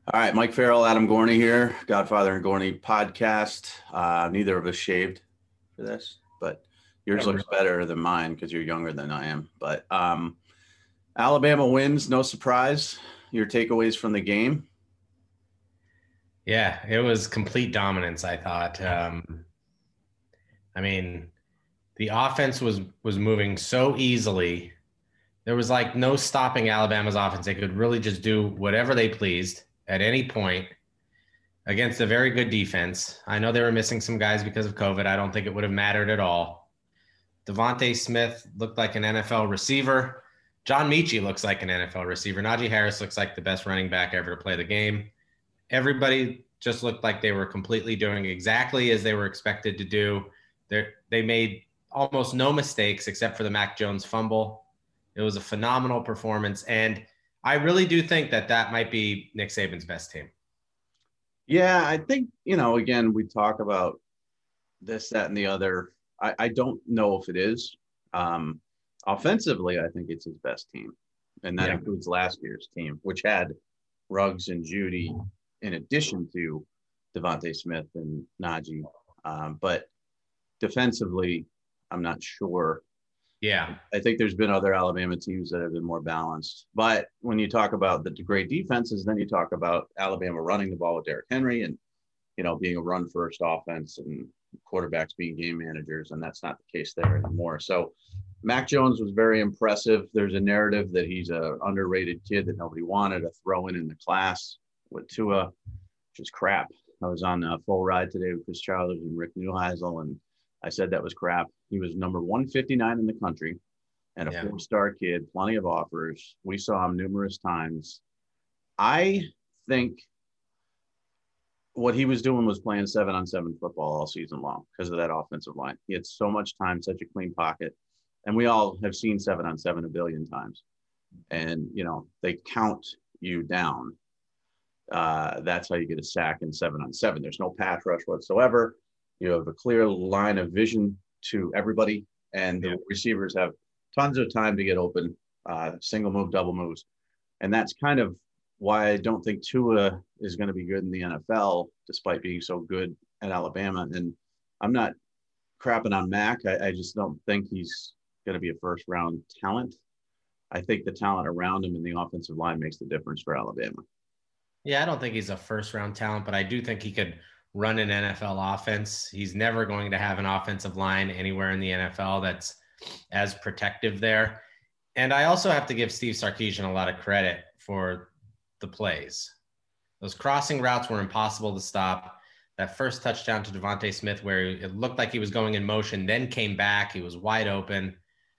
All right, Mike Farrell, Adam Gorney here, Godfather and Gorney podcast. Neither of us shaved for this, but yours looks better than mine because you're younger than I am. But Alabama wins, no surprise. Your takeaways from the game? Yeah, it was complete dominance, I thought. I mean, the offense was moving so easily. There was like no stopping Alabama's offense. They could really just do whatever they pleased at any point against a very good defense. I know they were missing some guys because of COVID. I don't think it would have mattered at all. Devontae Smith looked like an NFL receiver. John Mechie looks like an NFL receiver. Najee Harris looks like the best running back ever to play the game. Everybody just looked like they were completely doing exactly as they were expected to do. They made almost no mistakes except for the Mac Jones fumble. It was a phenomenal performance. And I really do think that that might be Nick Saban's best team. Yeah, I think, again, we talk about this, that, and the other. I don't know if it is. Offensively, I think it's his best team. And that includes last year's team, which had Ruggs and Judy in addition to Devontae Smith and Najee. But defensively, I'm not sure. Yeah. I think there's been other Alabama teams that have been more balanced. But when you talk about the great defenses, then you talk about Alabama running the ball with Derrick Henry and, being a run first offense and quarterbacks being game managers. And that's not the case there anymore. So Mac Jones was very impressive. There's a narrative that he's an underrated kid that nobody wanted to throw in the class with Tua, which is crap. I was on a full ride today with Chris Childers and Rick Neuheisel, and I said that was crap. He was number 159 in the country and a four-star kid, plenty of offers. We saw him numerous times. I think what he was doing was playing 7-on-7 football all season long because of that offensive line. He had so much time, such a clean pocket. And we all have seen 7-on-7 a billion times. And, they count you down. That's how you get a sack in 7-on-7. There's no pass rush whatsoever. You have a clear line of vision to everybody. And the receivers have tons of time to get open, single move, double moves. And that's kind of why I don't think Tua is going to be good in the NFL, despite being so good at Alabama. And I'm not crapping on Mac. I just don't think he's going to be a first round talent. I think the talent around him in the offensive line makes the difference for Alabama. Yeah, I don't think he's a first round talent, but I do think he could run an NFL offense. He's never going to have an offensive line anywhere in the NFL that's as protective there. And I also have to give Steve Sarkisian a lot of credit for the plays. Those crossing routes were impossible to stop. That first touchdown to Devontae Smith, where it looked like he was going in motion, then came back. He was wide open.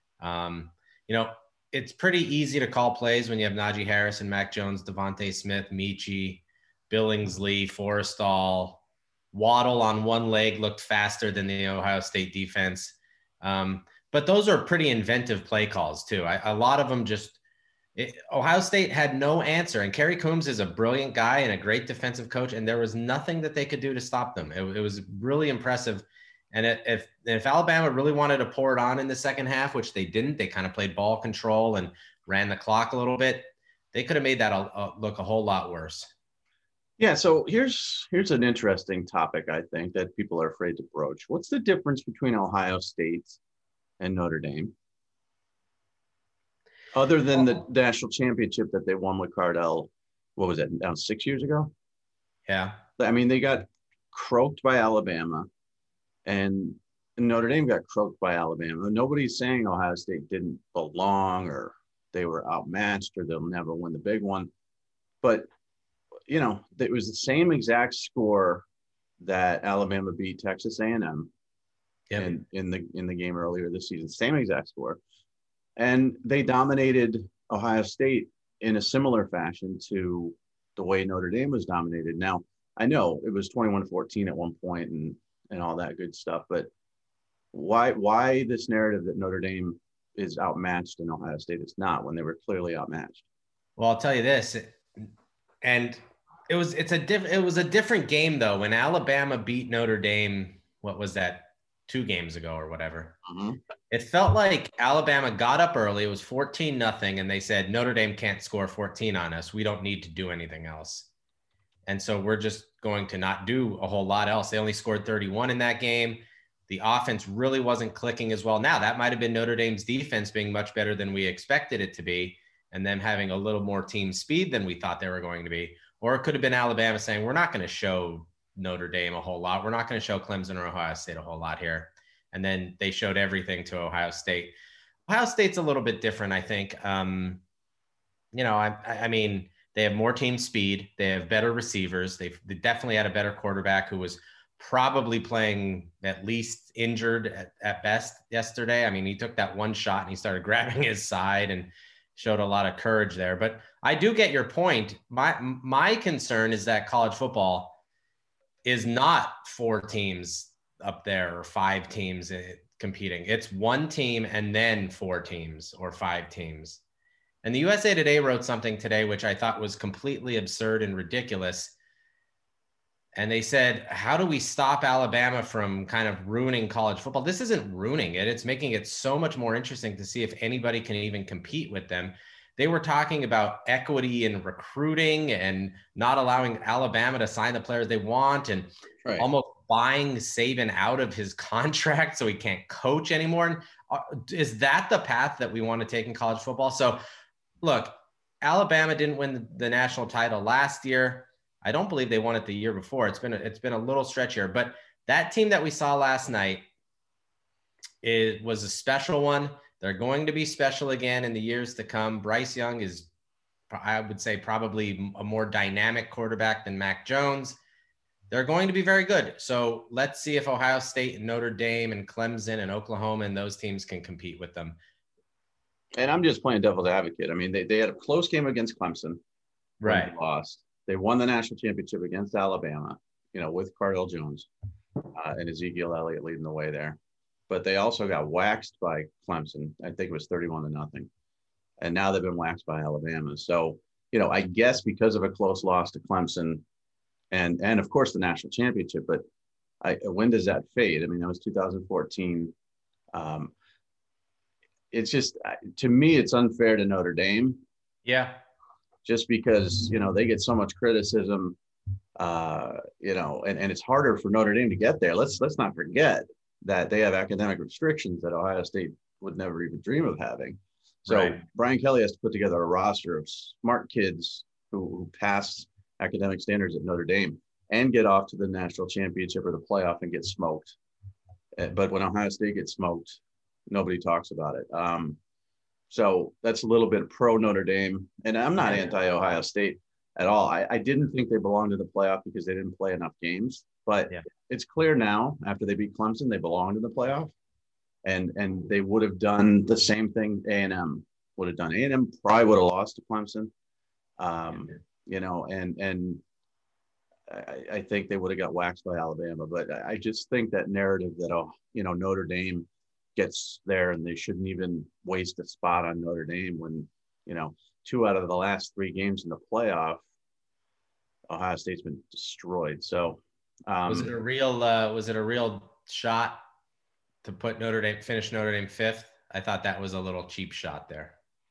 It's pretty easy to call plays when you have Najee Harris and Mac Jones, Devontae Smith, Mechie, Billingsley, Forrestall. Waddle on one leg looked faster than the Ohio State defense. But those are pretty inventive play calls too. A lot of them Ohio State had no answer. And Kerry Coombs is a brilliant guy and a great defensive coach. And there was nothing that they could do to stop them. It was really impressive. And if Alabama really wanted to pour it on in the second half, which they didn't, they kind of played ball control and ran the clock a little bit. They could have made that look a whole lot worse. Yeah, so here's an interesting topic, I think, that people are afraid to broach. What's the difference between Ohio State and Notre Dame? Other than the national championship that they won with Cardell, what was it, now 6 years ago? Yeah. I mean, they got croaked by Alabama, and Notre Dame got croaked by Alabama. Nobody's saying Ohio State didn't belong or they were outmatched or they'll never win the big one. But it was the same exact score that Alabama beat Texas A&M in the game earlier this season. Same exact score. And they dominated Ohio State in a similar fashion to the way Notre Dame was dominated. Now, I know it was 21-14 at one point and all that good stuff, but why this narrative that Notre Dame is outmatched and Ohio State is not when they were clearly outmatched? Well, I'll tell you this, and it was a different game though. When Alabama beat Notre Dame, what was that, 2 games ago or whatever? Mm-hmm. It felt like Alabama got up early. It was 14-0, and they said Notre Dame can't score 14 on us. We don't need to do anything else. And so we're just going to not do a whole lot else. They only scored 31 in that game. The offense really wasn't clicking as well. Now, that might have been Notre Dame's defense being much better than we expected it to be, and them having a little more team speed than we thought they were going to be. Or it could have been Alabama saying, we're not going to show Notre Dame a whole lot. We're not going to show Clemson or Ohio State a whole lot here. And then they showed everything to Ohio State. Ohio State's a little bit different, I think. I mean, they have more team speed. They have better receivers. They definitely had a better quarterback who was probably playing at least injured at best yesterday. I mean, he took that one shot and he started grabbing his side and showed a lot of courage there. But I do get your point. My concern is that college football is not 4 teams up there or 5 teams competing. It's 1 team and then 4 teams or 5 teams. And the USA Today wrote something today, which I thought was completely absurd and ridiculous. And they said, how do we stop Alabama from kind of ruining college football? This isn't ruining it. It's making it so much more interesting to see if anybody can even compete with them. They were talking about equity in recruiting and not allowing Alabama to sign the players they want, and almost buying Saban out of his contract so he can't coach anymore. Is that the path that we want to take in college football? So look, Alabama didn't win the national title last year. I don't believe they won it the year before. It's been a little stretchier, but that team that we saw last night, it was a special one. They're going to be special again in the years to come. Bryce Young is, I would say, probably a more dynamic quarterback than Mac Jones. They're going to be very good. So let's see if Ohio State and Notre Dame and Clemson and Oklahoma and those teams can compete with them. And I'm just playing devil's advocate. I mean, they had a close game against Clemson. Right. They lost. They won the national championship against Alabama, with Cardale Jones and Ezekiel Elliott leading the way there. But they also got waxed by Clemson. I think it was 31-0. And now they've been waxed by Alabama. So, I guess because of a close loss to Clemson and of course the national championship, but when does that fade? I mean, that was 2014. It's just, to me, it's unfair to Notre Dame. Yeah. Just because, they get so much criticism, and it's harder for Notre Dame to get there. Let's not forget that they have academic restrictions that Ohio State would never even dream of having. So Brian Kelly has to put together a roster of smart kids who pass academic standards at Notre Dame and get off to the national championship or the playoff and get smoked. But when Ohio State gets smoked, nobody talks about it. So that's a little bit pro Notre Dame. And I'm not anti-Ohio State at all. I didn't think they belonged to the playoff because they didn't play enough games. But it's clear now, after they beat Clemson, they belonged in the playoff. And they would have done the same thing A&M would have done. A&M probably would have lost to Clemson. And I think they would have got waxed by Alabama. But I just think that narrative that, Notre Dame gets there and they shouldn't even waste a spot on Notre Dame when, 2 out of the last 3 games in the playoff, Ohio State's been destroyed. So was it a real shot to finish Notre Dame 5th? I thought that was a little cheap shot there.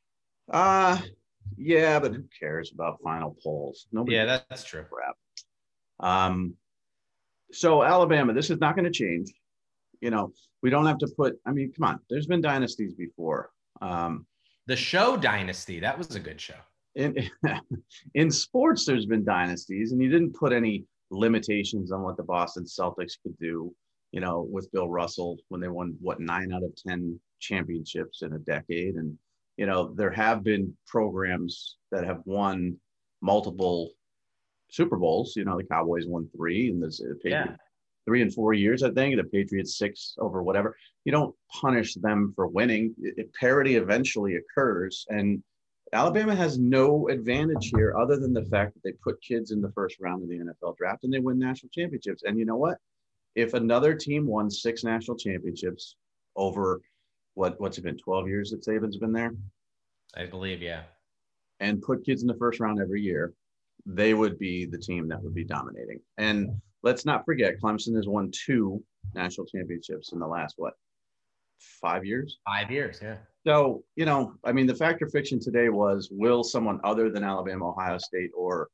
Yeah, but who cares about final polls? Nobody. Yeah, that's true. Crap. So Alabama, this is not going to change. We don't have to put, come on, there's been dynasties before. The show Dynasty, that was a good show. In sports, there's been dynasties, and you didn't put any limitations on what the Boston Celtics could do, with Bill Russell when they won, 9 out of 10 championships in a decade. And, there have been programs that have won multiple Super Bowls. The Cowboys won 3, and the Patriots 3 and 4 years, I think, the Patriots 6 over whatever. You don't punish them for winning. Parity eventually occurs. And Alabama has no advantage here other than the fact that they put kids in the first round of the NFL draft and they win national championships. And you know what? If another team won 6 national championships over what's it been, 12 years that Saban's been there? I believe, yeah. And put kids in the first round every year, they would be the team that would be dominating. And let's not forget, Clemson has won 2 national championships in the last, 5 years? 5 years, yeah. So, the fact or fiction today was, will someone other than Alabama, Ohio State, or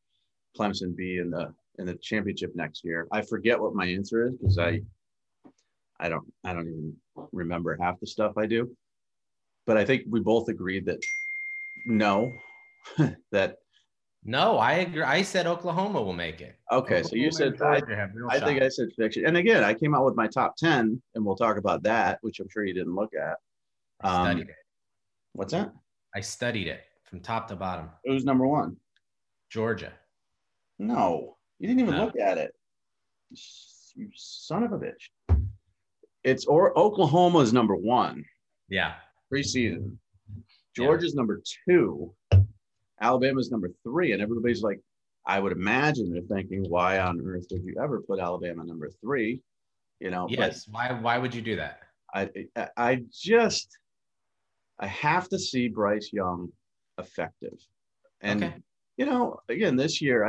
Clemson be in the championship next year? I forget what my answer is because I don't even remember half the stuff I do. But I think we both agreed that no, that No, I agree. I said Oklahoma will make it. okay. So you Oklahoma and said Georgia have real I think I shots. said fiction. And again, I came out with my top 10, and we'll talk about that, which I'm sure you didn't look at. I studied it. What's that? I studied it from top to bottom. It was number one. Georgia. No, you didn't even No. look at it. You son of a bitch. It's or Oklahoma's number one Yeah. preseason. Georgia's number two. Alabama's number three. And everybody's like, I would imagine they're thinking, why on earth would you ever put Alabama number three? You know, Yes. Why would you do that? I have to see Bryce Young effective. And, Okay. you know, again, this year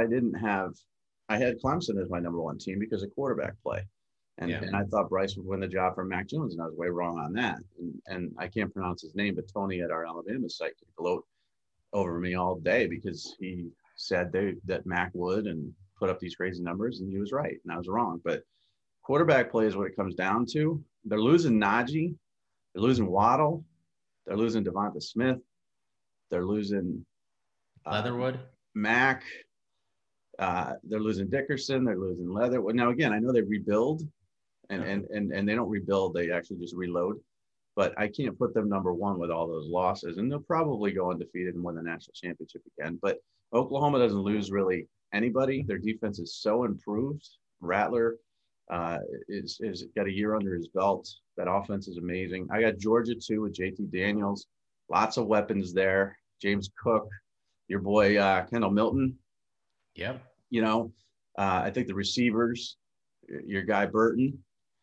I had Clemson as my number one team because of quarterback play. And I thought Bryce would win the job from Mac Jones, and I was way wrong on that. And I can't pronounce his name, but Tony at our Alabama site could gloat over me all day because he said that Mac would and put up these crazy numbers, and he was right, and I was wrong. But quarterback play is what it comes down to. They're losing Najee, they're losing Waddle, they're losing Devonta Smith, they're losing Leatherwood, Mac, they're losing Dickerson, they're losing Leatherwood. Now again, I know they rebuild, and they don't rebuild; they actually just reload. But I can't put them number one with all those losses, and they'll probably go undefeated and win the national championship again. But Oklahoma doesn't lose really anybody. Their defense is so improved. Rattler is got a year under his belt. That offense is amazing. I got Georgia too with JT Daniels. Lots of weapons there. James Cook, your boy Kendall Milton. Yep. You know, I think the receivers, your guy Burton,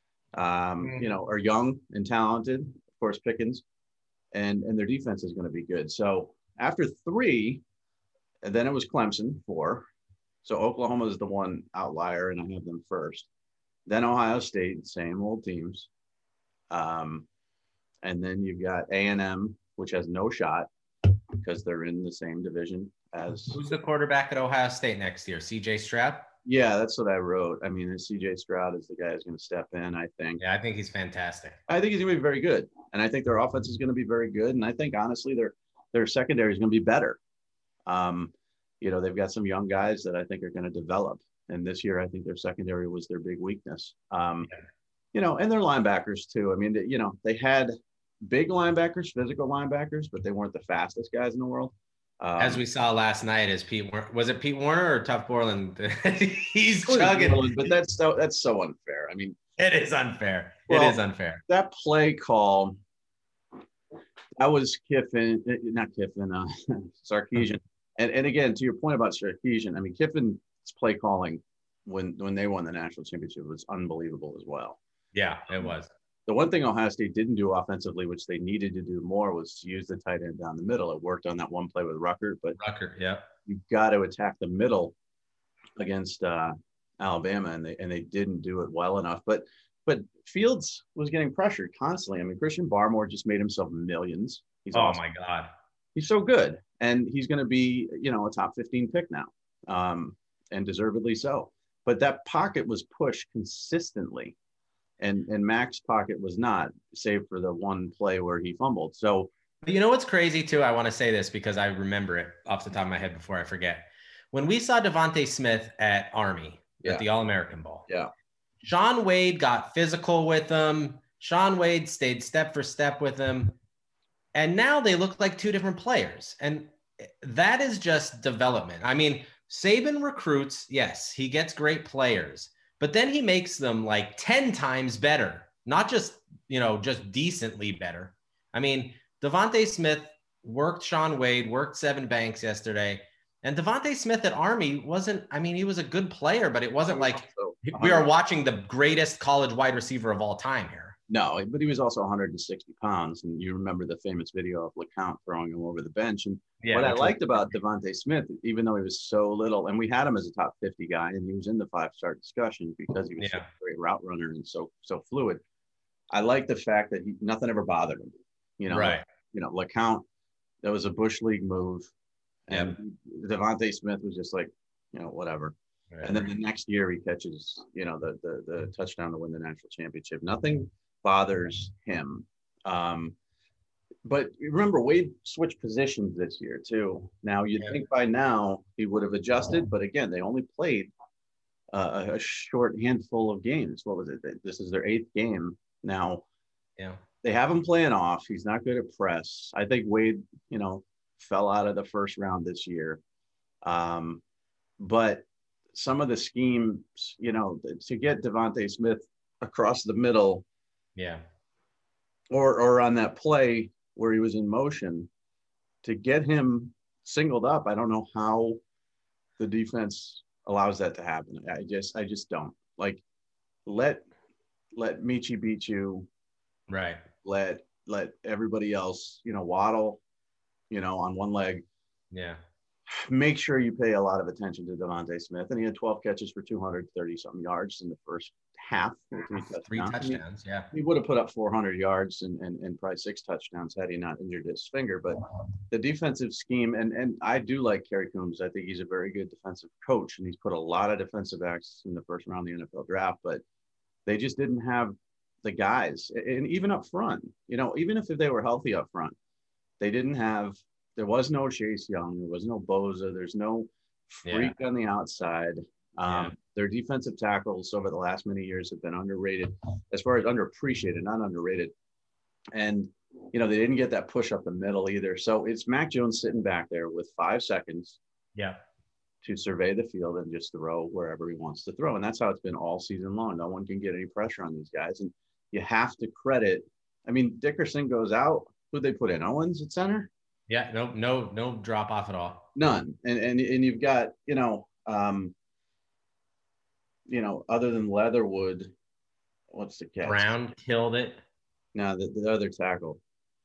you know, are young and talented. Of course, Pickens, and their defense is going to be good. So after three, and then it was Clemson 4. So Oklahoma is the one outlier, and I have them first. Then Ohio State, same old teams. And then you've got A&M, which has no shot because they're in the same division as. Who's the quarterback at Ohio State next year? CJ Stroud? Yeah, that's what I wrote. I mean, CJ Stroud is the guy who's going to step in, I think. Yeah, I think he's fantastic. I think he's going to be very good. And I think their offense is going to be very good. And I think, honestly, their secondary is going to be better. You know, they've got some young guys that I think are going to develop. And this year, I think their secondary was their big weakness. You know, and their linebackers, too. I mean, you know, they had big linebackers, physical linebackers, but they weren't the fastest guys in the world. As we saw last night, was it Pete Warner or Tuff Borland? He's chugging. But that's so unfair. I mean, it is unfair. Well, it is unfair. That play call, that was Kiffin, not Kiffin, Sarkisian. And again, to your point about Sarkisian, I mean, Kiffin's play calling when they won the national championship was unbelievable as well. Yeah, it was. The one thing Ohio State didn't do offensively, which they needed to do more, was to use the tight end down the middle. It worked on that one play with Rucker, but yeah, you've got to attack the middle against Alabama, and they didn't do it well enough. But Fields was getting pressured constantly. I mean, Christian Barmore just made himself millions. He's awesome. My God, he's so good, and he's going to be, you know, a top 15 pick now, and deservedly so. But that pocket was pushed consistently. And Mac's pocket was not, save for the one play where he fumbled. So, you know what's crazy too? I want to say this because I remember it off the top of my head before I forget. When we saw Devonta Smith at Army at the All-American Bowl, Shaun Wade got physical with him. Shaun Wade stayed step for step with him. And now they look like two different players. And that is just development. I mean, Saban recruits, yes, he gets great players. But then he makes them like 10 times better, not just, you know, just decently better. I mean, Devonta Smith worked Shaun Wade, worked Sevyn Banks yesterday. And Devonta Smith at Army wasn't, I mean, he was a good player, but it wasn't like we are watching the greatest college wide receiver of all time here. No, but he was also 160 pounds. And you remember the famous video of LeCount throwing him over the bench. And what I liked about Devonta Smith, even though he was so little, and we had him as a top 50 guy, and he was in the 5-star discussion because he was such a great route runner and so fluid. I like the fact that nothing ever bothered him. You know, you know, LeCount, that was a Bush League move. And Devonta Smith was just like, whatever. Right. And then the next year he catches, the touchdown to win the national championship. Nothing bothers him. But remember, Wade switched positions this year too. Now you'd think by now he would have adjusted, but again, they only played a short handful of games. What was it? This is their 8th game now. Yeah. They have him playing off. He's not good at press. I think Wade, fell out of the first round this year. But some of the schemes, to get Devontae Smith across the middle, or on that play where he was in motion, to get him singled up, I don't know how the defense allows that to happen. I just don't. Like, let Michi beat you. Right. Let everybody else, Waddle, on one leg. Yeah. Make sure you pay a lot of attention to Devontae Smith. And he had 12 catches for 230-something yards in the first half. Three touchdowns. Yeah. He would have put up 400 yards and probably 6 touchdowns had he not injured his finger. But the defensive scheme, and I do like Kerry Coombs. I think he's a very good defensive coach, and he's put a lot of defensive backs in the first round of the NFL draft. But they just didn't have the guys. And even up front, even if they were healthy up front, they didn't have – there was no Chase Young. There was no Boza. There's no freak on the outside. Their defensive tackles over the last many years have been underrated, as far as underappreciated, not underrated. And, they didn't get that push up the middle either. So it's Mac Jones sitting back there with 5 seconds to survey the field and just throw wherever he wants to throw. And that's how it's been all season long. No one can get any pressure on these guys. And you have to credit – I mean, Dickerson goes out. Who'd they put in? Owens at center? Yeah, no drop off at all. None. And you've got, other than Leatherwood, what's the catch? Brown killed it. No, the other tackle.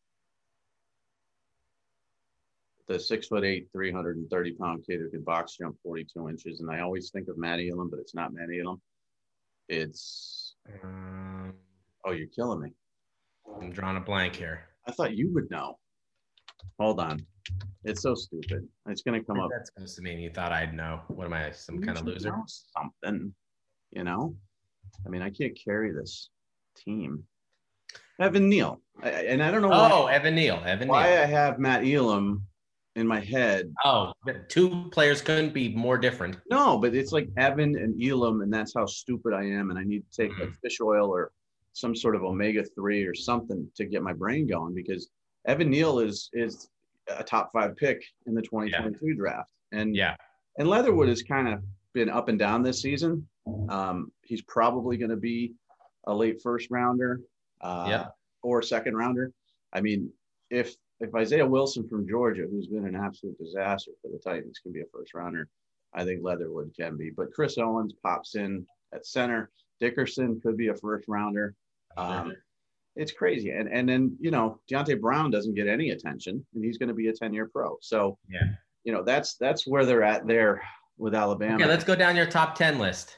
The 6'8", 330-pound kid who can box jump 42 inches. And I always think of Matt Elam, but it's not Matt Elam. It's you're killing me. I'm drawing a blank here. I thought you would know. Hold on. It's so stupid. It's going to come up. That's supposed to mean you thought I'd know. What am I, some kind of loser? Something, I mean, I can't carry this team. Evan Neal. And I don't know why. Evan Neal. I have Matt Elam in my head. Oh, 2 players couldn't be more different. No, but it's like Evan and Elam, and that's how stupid I am. And I need to take like fish oil or some sort of omega-3 or something to get my brain going, because Evan Neal is a top 5 pick in the 2022 draft. And Leatherwood has kind of been up and down this season. He's probably going to be a late first rounder or second rounder. I mean, if Isaiah Wilson from Georgia, who's been an absolute disaster for the Titans, can be a first rounder, I think Leatherwood can be. But Chris Owens pops in at center. Dickerson could be a first rounder. It's crazy. And then, Deontay Brown doesn't get any attention, and he's going to be a 10-year pro. So, that's where they're at there with Alabama. Okay, let's go down your top 10 list.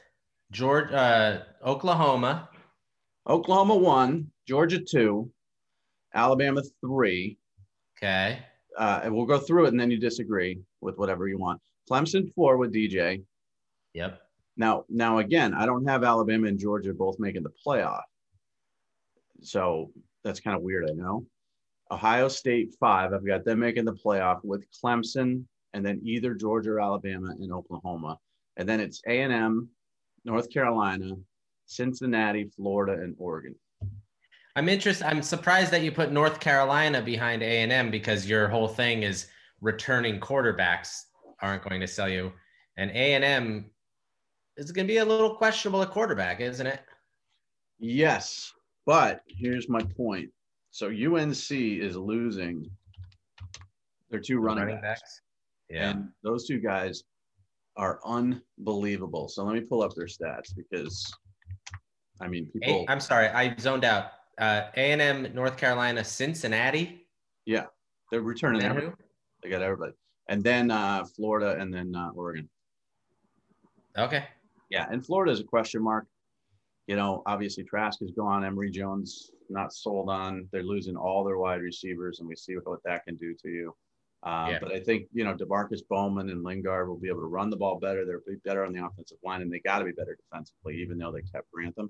Oklahoma 1, Georgia 2, Alabama 3. Okay. And we'll go through it, and then you disagree with whatever you want. Clemson 4 with DJ. Yep. Now again, I don't have Alabama and Georgia both making the playoff. So that's kind of weird, I know. Ohio State 5, I've got them making the playoff with Clemson, and then either Georgia or Alabama and Oklahoma. And then it's A&M, North Carolina, Cincinnati, Florida, and Oregon. I'm surprised that you put North Carolina behind A&M, because your whole thing is returning quarterbacks aren't going to sell you. And A&M is going to be a little questionable at quarterback, isn't it? Yes. But here's my point. So UNC is losing their 2 running backs. Yeah. And those 2 guys are unbelievable. So let me pull up their stats, because, I mean, people. I'm sorry, I zoned out. A&M, North Carolina, Cincinnati. Yeah. They're returning everybody. They got everybody. And then Florida, and then Oregon. Okay. Yeah. And Florida is a question mark. Obviously Trask is gone. Emory Jones not sold on. They're losing all their wide receivers, and we see what that can do to you. Yeah. But I think, DeMarcus Bowman and Lingard will be able to run the ball better. They'll be better on the offensive line, and they got to be better defensively, even though they kept Grantham.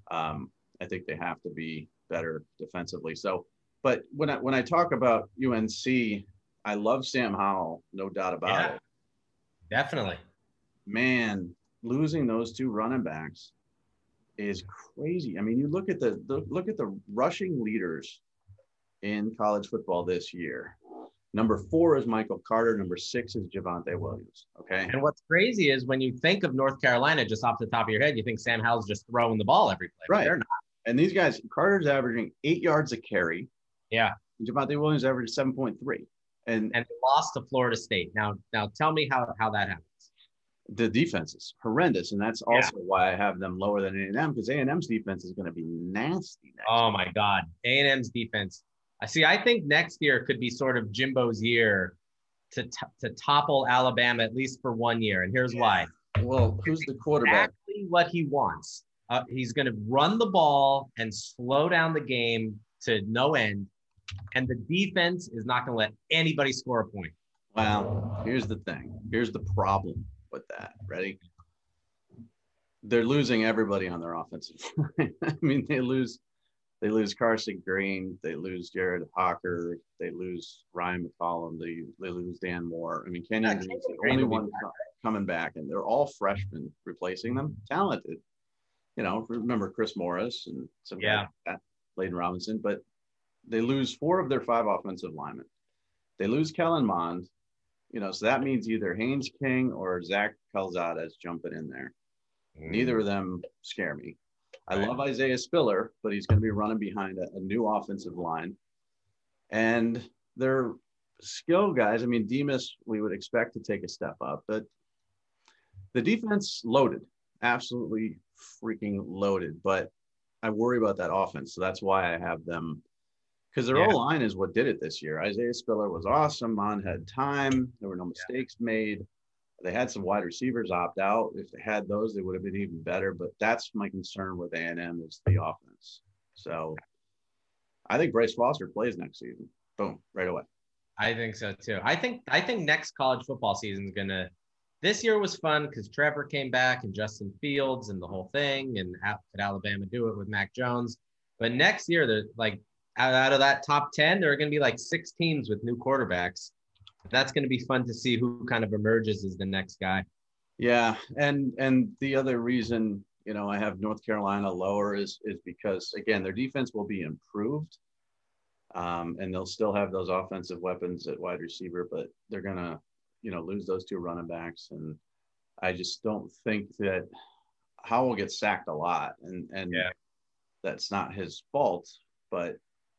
I think they have to be better defensively. So, but when I talk about UNC, I love Sam Howell, no doubt about it. Definitely. Man, losing those two running backs is crazy. I mean, you look at the rushing leaders in college football this year. Number 4 is Michael Carter. Number 6 is Javonte Williams. Okay. And what's crazy is when you think of North Carolina, just off the top of your head, you think Sam Howell's just throwing the ball every play. Right. They're not. And these guys, Carter's averaging 8 yards a carry. Yeah. And Javonte Williams averaged 7.3. And they lost to Florida State. Now tell me how that happens. The defense is horrendous, and that's also why I have them lower than A&M, because A&M's defense is going to be nasty next year. My God. A&M's defense. I think next year could be sort of Jimbo's year to topple Alabama, at least for 1 year. And here's why. Well, who's the quarterback? Exactly what he wants. He's going to run the ball and slow down the game to no end. And the defense is not going to let anybody score a point. Well, here's the thing. Here's the problem with that. Ready? They're losing everybody on their offensive line. I mean, they lose Carson Green, they lose Jared Hawker, they lose Ryan McCollum, they lose Dan Moore. I mean, Kenyon Green's the only one coming back, and they're all freshmen replacing them. Talented. Remember Chris Morris and some guy like that, Layden Robinson, but they lose 4 of their 5 offensive linemen. They lose Kellen Mond, so that means either Haynes King or Zach Calzada's jumping in there. Neither of them scare me. I love Isaiah Spiller, but he's going to be running behind a new offensive line. And they're skill guys. I mean, Demas, we would expect to take a step up, but the defense loaded, absolutely freaking loaded. But I worry about that offense. So that's why I have them, because their O-line is what did it this year. Isaiah Spiller was awesome. Mon had time. There were no mistakes made. They had some wide receivers opt out. If they had those, they would have been even better. But that's my concern with A&M is the offense. So I think Bryce Foster plays next season. Boom, right away. I think so too. I think next college football season is gonna. This year was fun because Trevor came back and Justin Fields and the whole thing, and could Alabama do it with Mac Jones? But next year, they're like out of that top 10, there are going to be like 6 teams with new quarterbacks. That's going to be fun to see who kind of emerges as the next guy. Yeah, and the other reason, I have North Carolina lower is because, again, their defense will be improved, and they'll still have those offensive weapons at wide receiver, but they're going to, lose those 2 running backs. And I just don't think that Howell gets sacked a lot, and that's not his fault, but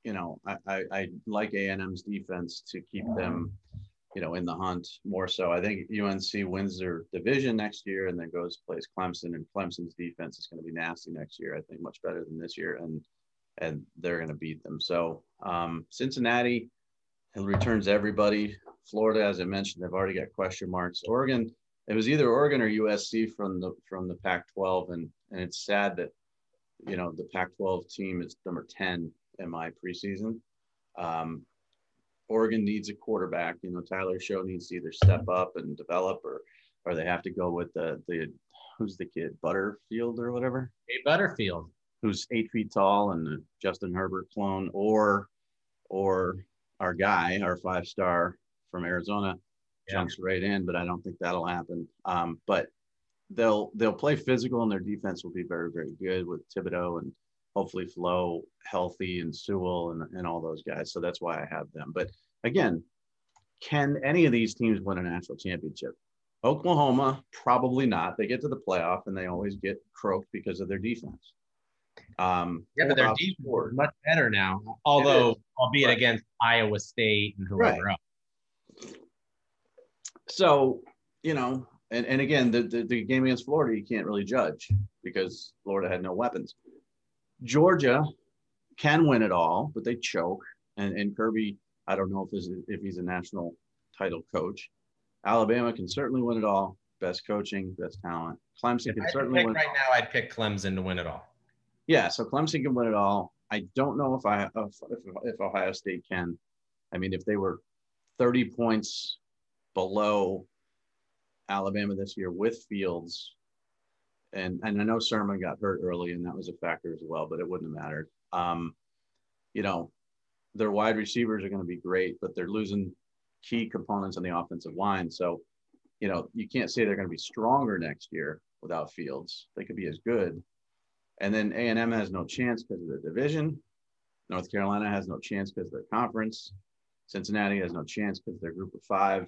I like A&M's defense to keep them, in the hunt more so. I think UNC wins their division next year and then plays Clemson, and Clemson's defense is going to be nasty next year. I think much better than this year, and they're going to beat them. So Cincinnati returns everybody. Florida, as I mentioned, they've already got question marks. Oregon, it was either Oregon or USC from the Pac-12, and it's sad that the Pac-12 team is number 10 in my preseason. Oregon needs a quarterback. Tyler Show needs to either step up and develop, or they have to go with the who's the kid, Butterfield or whatever. Hey, Butterfield, who's 8 feet tall and the Justin Herbert clone, or our guy, our 5-star from Arizona, jumps right in. But I don't think that'll happen. But they'll play physical, and their defense will be very, very good with Thibodeau and hopefully Flo healthy, and Sewell and all those guys. So that's why I have them. But again, can any of these teams win a national championship? Oklahoma, probably not. They get to the playoff and they always get croaked because of their defense. But their defense is much better now, albeit against Iowa State and whoever else. So, and again, the game against Florida, you can't really judge because Florida had no weapons. Georgia can win it all, but they choke. And Kirby, I don't know if he's a national title coach. Alabama can certainly win it all. Best coaching, best talent. Clemson can certainly win. Right now, I'd pick Clemson to win it all. Yeah, so Clemson can win it all. I don't know if Ohio State can. I mean, if they were 30 points below Alabama this year with Fields. And I know Sermon got hurt early, and that was a factor as well, but it wouldn't have mattered. You know, their wide receivers are going to be great, but they're losing key components on the offensive line. So, you know, you can't say they're going to be stronger next year without Fields. They could be as good. And then A&M has no chance because of their division. North Carolina has no chance because of their conference. Cincinnati has no chance because they're group of 5.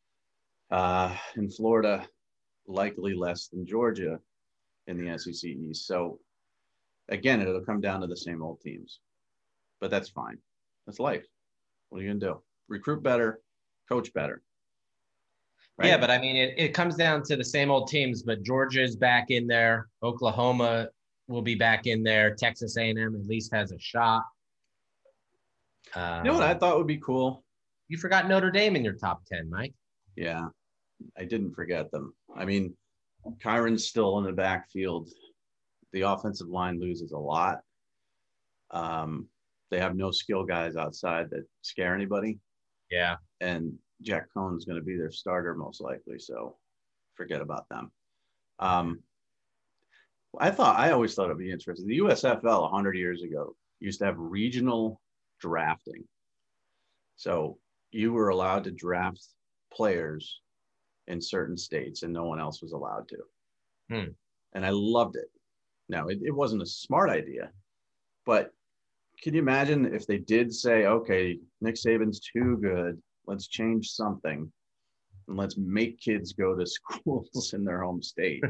In Florida, likely less than Georgia in the SEC East. So, again, it'll come down to the same old teams. But that's fine. That's life. What are you going to do? Recruit better, coach better. Right? Yeah, but I mean, it comes down to the same old teams, but Georgia's back in there. Oklahoma will be back in there. Texas A&M at least has a shot. You know what I thought would be cool? You forgot Notre Dame in your top 10, Mike. Yeah, I didn't forget them. I mean, Kyron's still in the backfield. The offensive line loses a lot. They have no skill guys outside that scare anybody. Yeah. And Jack Cohn's going to be their starter most likely, so forget about them. I always thought it'd be interesting. The USFL 100 years ago used to have regional drafting. So you were allowed to draft players in certain states and no one else was allowed to. And I loved it. Now, it wasn't a smart idea, but can you imagine if they did say, okay, Nick Saban's too good, let's change something and let's make kids go to schools in their home state.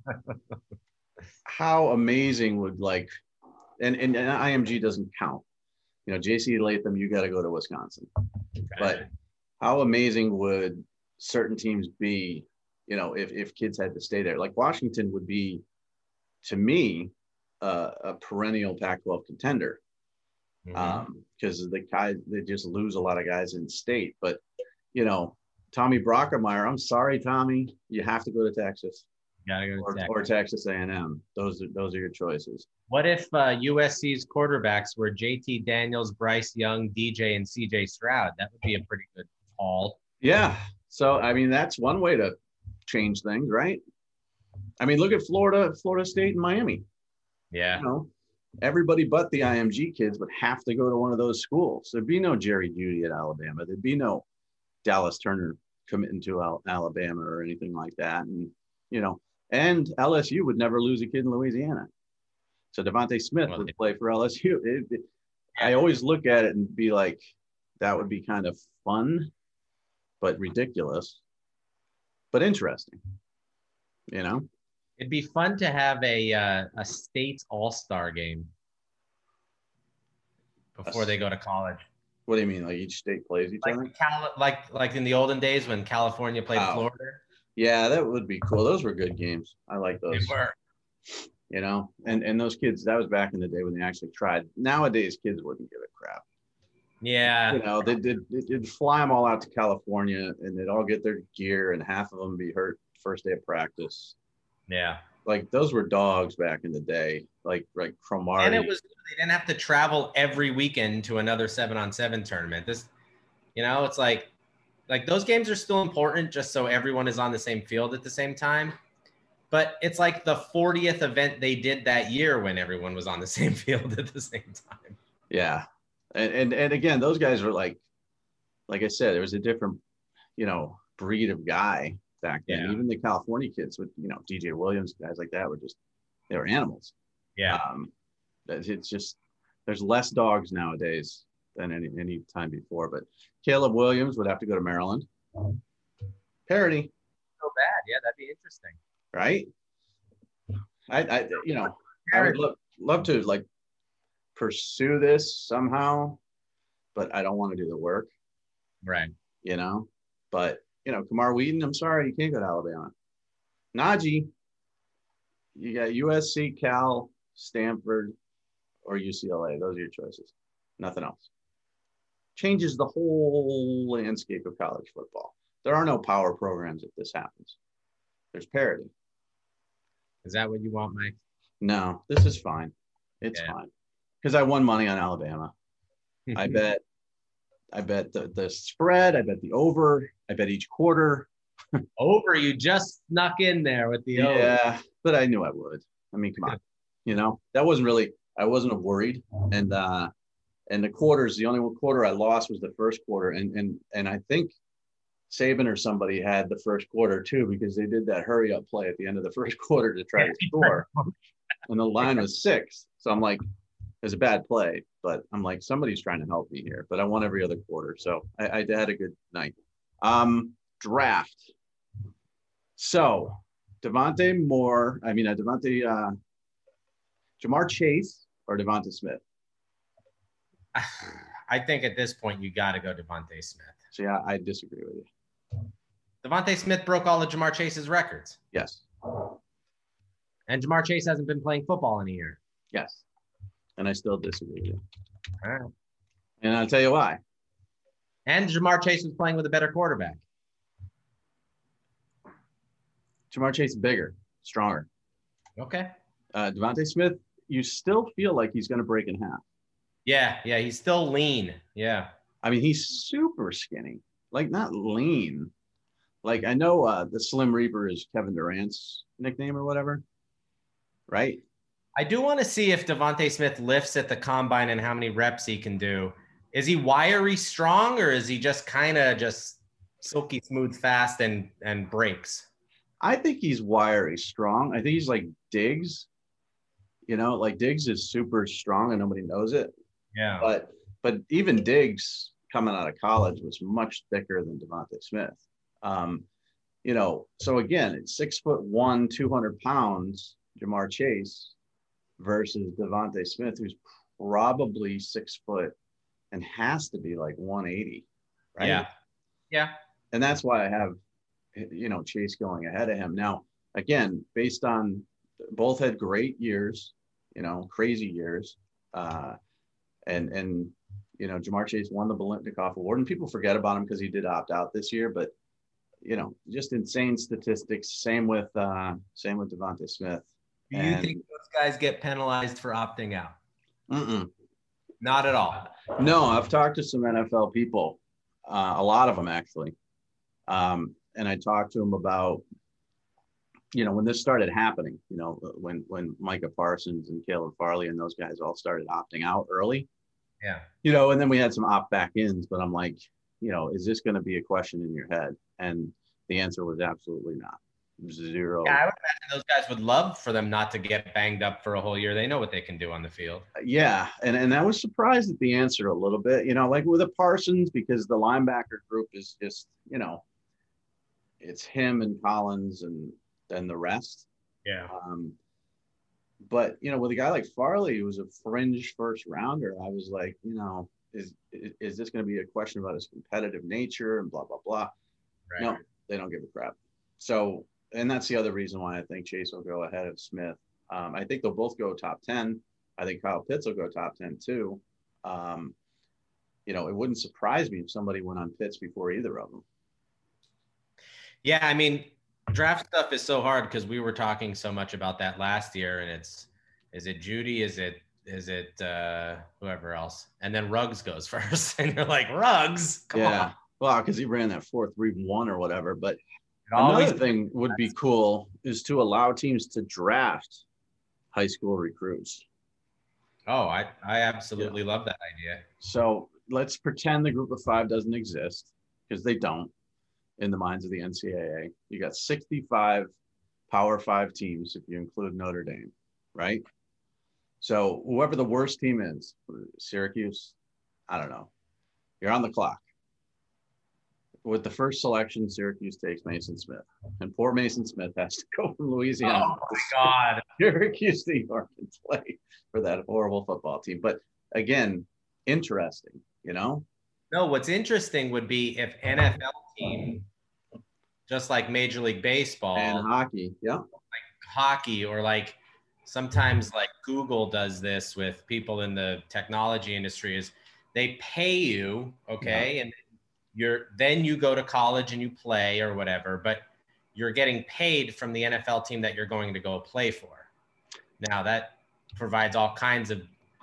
How amazing would and IMG doesn't count. You know, JC Latham, you got to go to Wisconsin. Okay. But how amazing would certain teams be, you know, if kids had to stay there? Like Washington would be, to me, a perennial Pac-12 contender. Because they just lose a lot of guys in state. But, you know, Tommy Brockermeyer, I'm sorry, Tommy, you have to go to Texas. Gotta go to Texas. Or Texas A&M. Those are your choices. What if USC's quarterbacks were JT Daniels, Bryce Young, DJ, and CJ Stroud? That would be a pretty good haul. Yeah. So, I mean, that's one way to change things, right? I mean, look at Florida State and Miami. Yeah. You know, everybody but the IMG kids would have to go to one of those schools. There'd be no Jerry Jeudy at Alabama. There'd be no Dallas Turner committing to Alabama or anything like that. And, you know, and LSU would never lose a kid in Louisiana. So Devontae Smith would play for LSU. I always look at it and be like, that would be kind of fun, but ridiculous, but interesting, you know? It'd be fun to have a state's all-star game before they go to college. What do you mean? Like each state plays each other? Like in the olden days when California played Florida? Yeah, that would be cool. Those were good games. I like those. They were. You know, and those kids, that was back in the day when they actually tried. Nowadays, kids wouldn't give a crap. Yeah. You know, they'd fly them all out to California and they'd all get their gear and half of them be hurt first day of practice. Yeah. Like those were dogs back in the day, like Cromartie. And they didn't have to travel every weekend to another 7-on-7 tournament. This, you know, it's like those games are still important just so everyone is on the same field at the same time. But it's like the 40th event they did that year when everyone was on the same field at the same time. Yeah. And again, those guys were like I said, there was a different, you know, breed of guy back then. Yeah. Even the California kids with, you know, DJ Williams, guys like that they were animals. Yeah. It's just, there's less dogs nowadays than any time before. But Caleb Williams would have to go to Maryland. Parody. So bad. Yeah, that'd be interesting. Right? I you know, I would love to like pursue this somehow, but I don't want to do the work. Right. You know, but you know, Kamar Wheaton, I'm sorry, you can't go to Alabama. Najee, you got USC, Cal, Stanford, or UCLA. Those are your choices. Nothing else. Changes the whole landscape of college football. There are no power programs if this happens. There's parity. Is that what you want, Mike? No, this is fine. It's fine. Because I won money on Alabama. I bet I bet the spread. I bet the over. I bet each quarter. Over, you just snuck in there with the over. Yeah, but I knew I would. I mean, come on. That wasn't really. I wasn't worried. And the quarters, the only quarter I lost was the first quarter, and I think Saban or somebody had the first quarter too, because they did that hurry up play at the end of the first quarter to try to score, and the line was 6. So I'm like, it's a bad play, but I'm like, somebody's trying to help me here. But I won every other quarter, so I had a good night. Draft. So Ja'Marr Chase or Devonta Smith? I think at this point you got to go Devonta Smith. So yeah, I disagree with you. Devonta Smith broke all of Ja'Marr Chase's records. Yes. And Ja'Marr Chase hasn't been playing football in a year. Yes. And I still disagree with you. All right. And I'll tell you why. And Ja'Marr Chase was playing with a better quarterback. Ja'Marr Chase is bigger, stronger. Okay. Devonta Smith, you still feel like he's going to break in half. Yeah, he's still lean. Yeah. I mean, he's super skinny. Like, not lean. Like, I know the Slim Reaper is Kevin Durant's nickname or whatever, right? I do want to see if Devonta Smith lifts at the combine and how many reps he can do. Is he wiry strong, or is he just kind of just silky smooth fast and breaks? I think he's wiry strong. I think he's like Diggs. Like Diggs is super strong and nobody knows it. Yeah. But even Diggs coming out of college was much thicker than Devonta Smith. So again, it's 6'1", 200 pounds, Ja'Marr Chase versus Devonta Smith, who's probably 6 foot and has to be like 180, right? Yeah. Yeah. And that's why I have, Chase going ahead of him. Now, again, based on both had great years, crazy years. And Ja'Marr Chase won the Biletnikoff Award, and people forget about him because he did opt out this year, but just insane statistics. Same with Devonta Smith. Do you think those guys get penalized for opting out? Mm-mm. Not at all. No, I've talked to some NFL people, a lot of them actually. And I talked to them about, when this started happening, when Micah Parsons and Caleb Farley and those guys all started opting out early. Yeah. And then we had some opt back ins, but I'm like, is this going to be a question in your head? And the answer was absolutely not. 0. Yeah, I would imagine those guys would love for them not to get banged up for a whole year. They know what they can do on the field. Yeah. And I was surprised at the answer a little bit, like with the Parsons, because the linebacker group is just, it's him and Collins and then the rest. Yeah. But, with a guy like Farley, who was a fringe first rounder, I was like, is this going to be a question about his competitive nature and blah, blah, blah. Right. No, they don't give a crap. So, and that's the other reason why I think Chase will go ahead of Smith. I think they'll both go top 10. I think Kyle Pitts will go top 10 too. It wouldn't surprise me if somebody went on Pitts before either of them. Yeah, I mean, draft stuff is so hard because we were talking so much about that last year, and is it Judy? Is it whoever else? And then Ruggs goes first, and you're like, Ruggs? Come on. Well, because he ran that 4.31 or whatever. But another thing would be cool is to allow teams to draft high school recruits. Oh, I absolutely love that idea. So let's pretend the group of 5 doesn't exist, because they don't in the minds of the NCAA. You got 65 Power 5 teams if you include Notre Dame, right? So whoever the worst team is, Syracuse, I don't know. You're on the clock. With the first selection, Syracuse takes Mason Smith. And poor Mason Smith has to go from Louisiana to God. Syracuse, New York, and play for that horrible football team. But again, interesting, No, what's interesting would be if NFL team, just like Major League Baseball. And hockey, yeah. Like hockey, or like sometimes like Google does this with people in the technology industry, is they pay you, okay, and then you go to college and you play or whatever, but you're getting paid from the NFL team that you're going to go play for. Now that provides all kinds of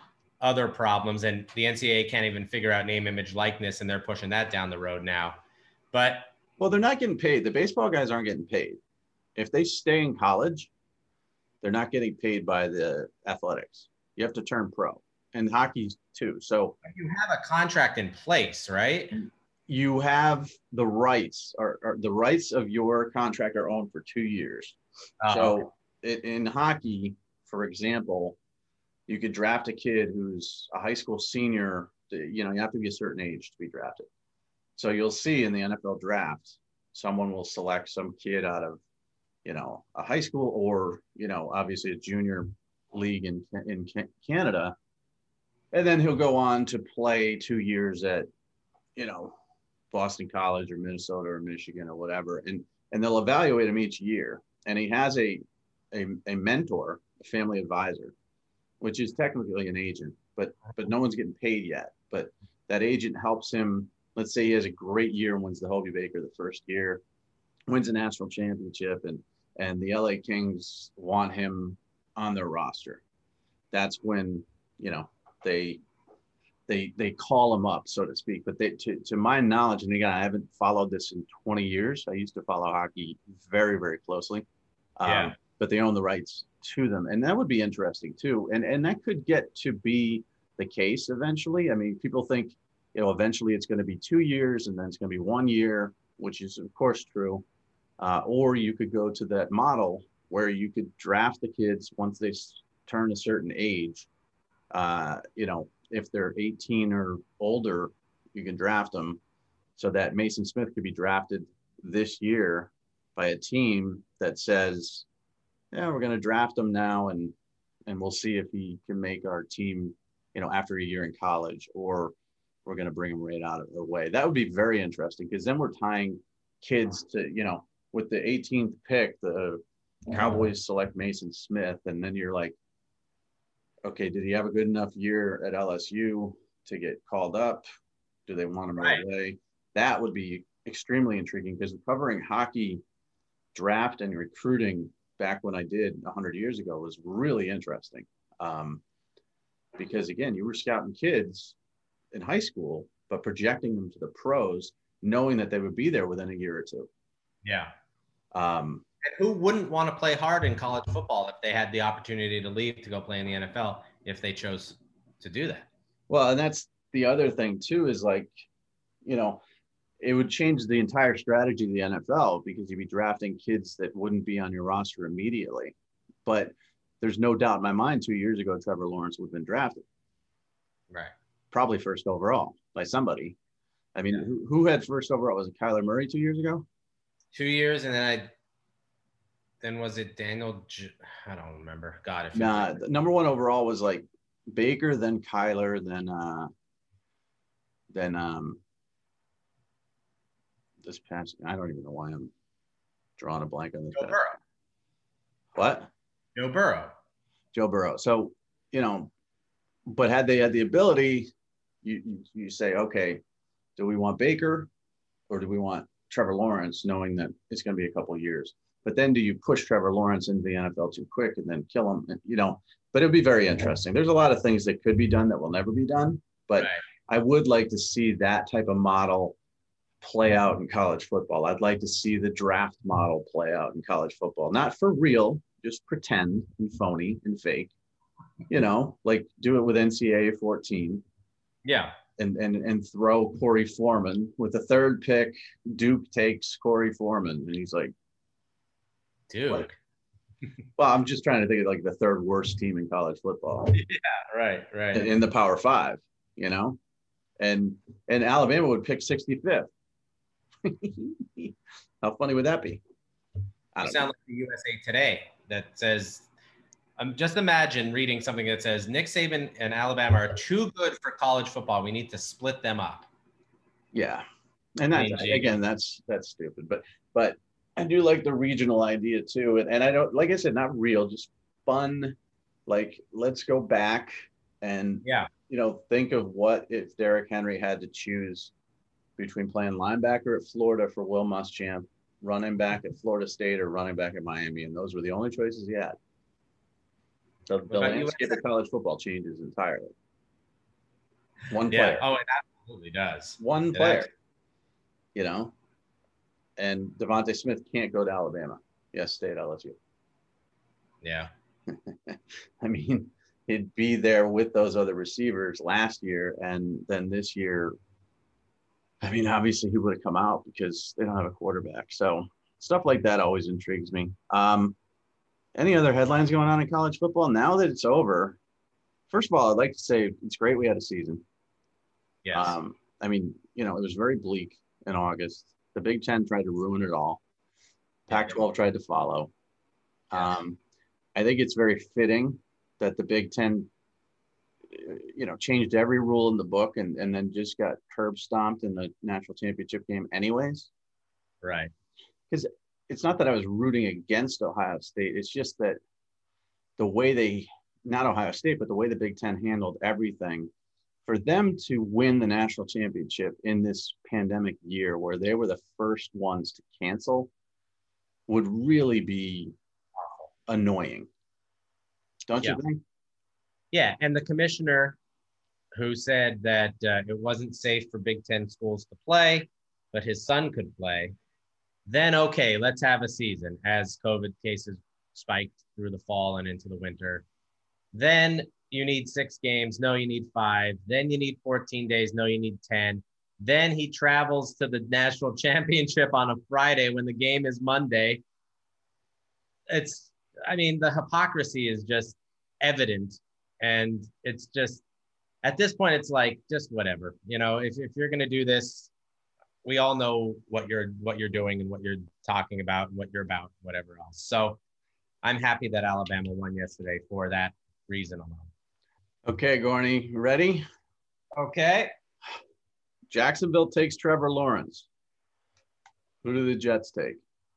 other problems, and the NCAA can't even figure out name, image, likeness, and they're pushing that down the road now. But well, they're not getting paid. The baseball guys aren't getting paid. If they stay in college, they're not getting paid by the athletics. You have to turn pro, and hockey too. So you have a contract in place, right? You have the rights, or the rights of your contract are owned for 2 years. So in hockey, for example, you could draft a kid who's a high school senior. You have to be a certain age to be drafted. So you'll see in the NFL draft, someone will select some kid out of, a high school or, obviously a junior league in Canada. And then he'll go on to play 2 years at, Boston College or Minnesota or Michigan or whatever. And they'll evaluate him each year. And he has a mentor, a family advisor, which is technically an agent, but no one's getting paid yet. But that agent helps him. Let's say he has a great year and wins the Hobie Baker the first year, wins a national championship, and the LA Kings want him on their roster. That's when, they call him up, so to speak. But to my knowledge, and again, I haven't followed this in 20 years. I used to follow hockey very, very closely. But they own the rights to them. And that would be interesting too. And that could get to be the case eventually. I mean, people think, eventually it's going to be 2 years and then it's going to be 1 year, which is of course true. Or you could go to that model where you could draft the kids once they turn a certain age. If they're 18 or older, you can draft them so that Mason Smith could be drafted this year by a team that says, yeah, we're going to draft him now and we'll see if he can make our team, after a year in college, or we're going to bring him right out of the way. That would be very interesting, because then we're tying kids to, with the 18th pick, the Cowboys select Mason Smith. And then you're like, okay, did he have a good enough year at LSU to get called up? Do they want him right away? That would be extremely intriguing, because covering hockey draft and recruiting back when I did 100 years ago was really interesting. Because again, you were scouting kids in high school, but projecting them to the pros, knowing that they would be there within a year or two. Yeah. And who wouldn't want to play hard in college football if they had the opportunity to leave to go play in the NFL, if they chose to do that? Well, and that's the other thing too, is like, it would change the entire strategy of the NFL, because you'd be drafting kids that wouldn't be on your roster immediately. But there's no doubt in my mind 2 years ago, Trevor Lawrence would have been drafted. Right. Probably first overall by somebody. I mean, who had first overall? Was it Kyler Murray 2 years ago? 2 years. And then was it Daniel? I don't remember. God. The number one overall was like Baker, then Kyler, then this past, I don't even know why I'm drawing a blank on this. Joe Burrow. What? Joe Burrow. So, but had they had the ability, you say, okay, do we want Baker or do we want Trevor Lawrence, knowing that it's going to be a couple of years? But then do you push Trevor Lawrence into the NFL too quick and then kill him? But it'd be very interesting. There's a lot of things that could be done that will never be done. But I would like to see that type of model play out in college football. I'd like to see the draft model play out in college football. Not for real, just pretend and phony and fake. Like do it with NCAA 14. Yeah. And throw Corey Foreman with the third pick. Duke takes Corey Foreman, and he's like, dude. What? Well, I'm just trying to think of like the third worst team in college football. Yeah, right. In the Power Five, and Alabama would pick 65th. How funny would that be? You sound like the USA Today that says, just imagine reading something that says Nick Saban and Alabama are too good for college football. We need to split them up. Yeah. And that's stupid. But I do like the regional idea too. And I don't, like I said, not real, just fun. Like, let's go back and, think of what if Derrick Henry had to choose between playing linebacker at Florida for Will Muschamp, running back at Florida State, or running back at Miami. And those were the only choices he had. So the landscape of college football changes entirely. One Yeah. player. Oh, it absolutely does. One It player. You know, and Devontae Smith can't go to Alabama. Yes, stay at LSU. Yeah. I mean, he'd be there with those other receivers last year, and then this year, I mean, obviously he would have come out because they don't have a quarterback. So stuff like that always intrigues me. Any other headlines going on in college football now that it's over? First of all, I'd like to say it's great we had a season. Yes. I mean, it was very bleak in August. The Big Ten tried to ruin it all. Pac-12 tried to follow. Yes. I think it's very fitting that the Big Ten, changed every rule in the book and then just got curb stomped in the national championship game anyways. Right. Because it's not that I was rooting against Ohio State. It's just that the way not Ohio State, but the way the Big Ten handled everything, for them to win the national championship in this pandemic year where they were the first ones to cancel would really be annoying. Don't you think? Yeah. And the commissioner who said that it wasn't safe for Big Ten schools to play, but his son could play, then okay, let's have a season as COVID cases spiked through the fall and into the winter. Then you need 6 games. No, you need 5. Then you need 14 days. No, you need 10. Then he travels to the national championship on a Friday when the game is Monday. The hypocrisy is just evident. And it's just, at this point, it's like, just whatever, if you're going to do this, we all know what you're doing and what you're talking about and what you're about, whatever else. So I'm happy that Alabama won yesterday for that reason alone. Okay, Gorney, ready? Okay. Jacksonville takes Trevor Lawrence. Who do the Jets take?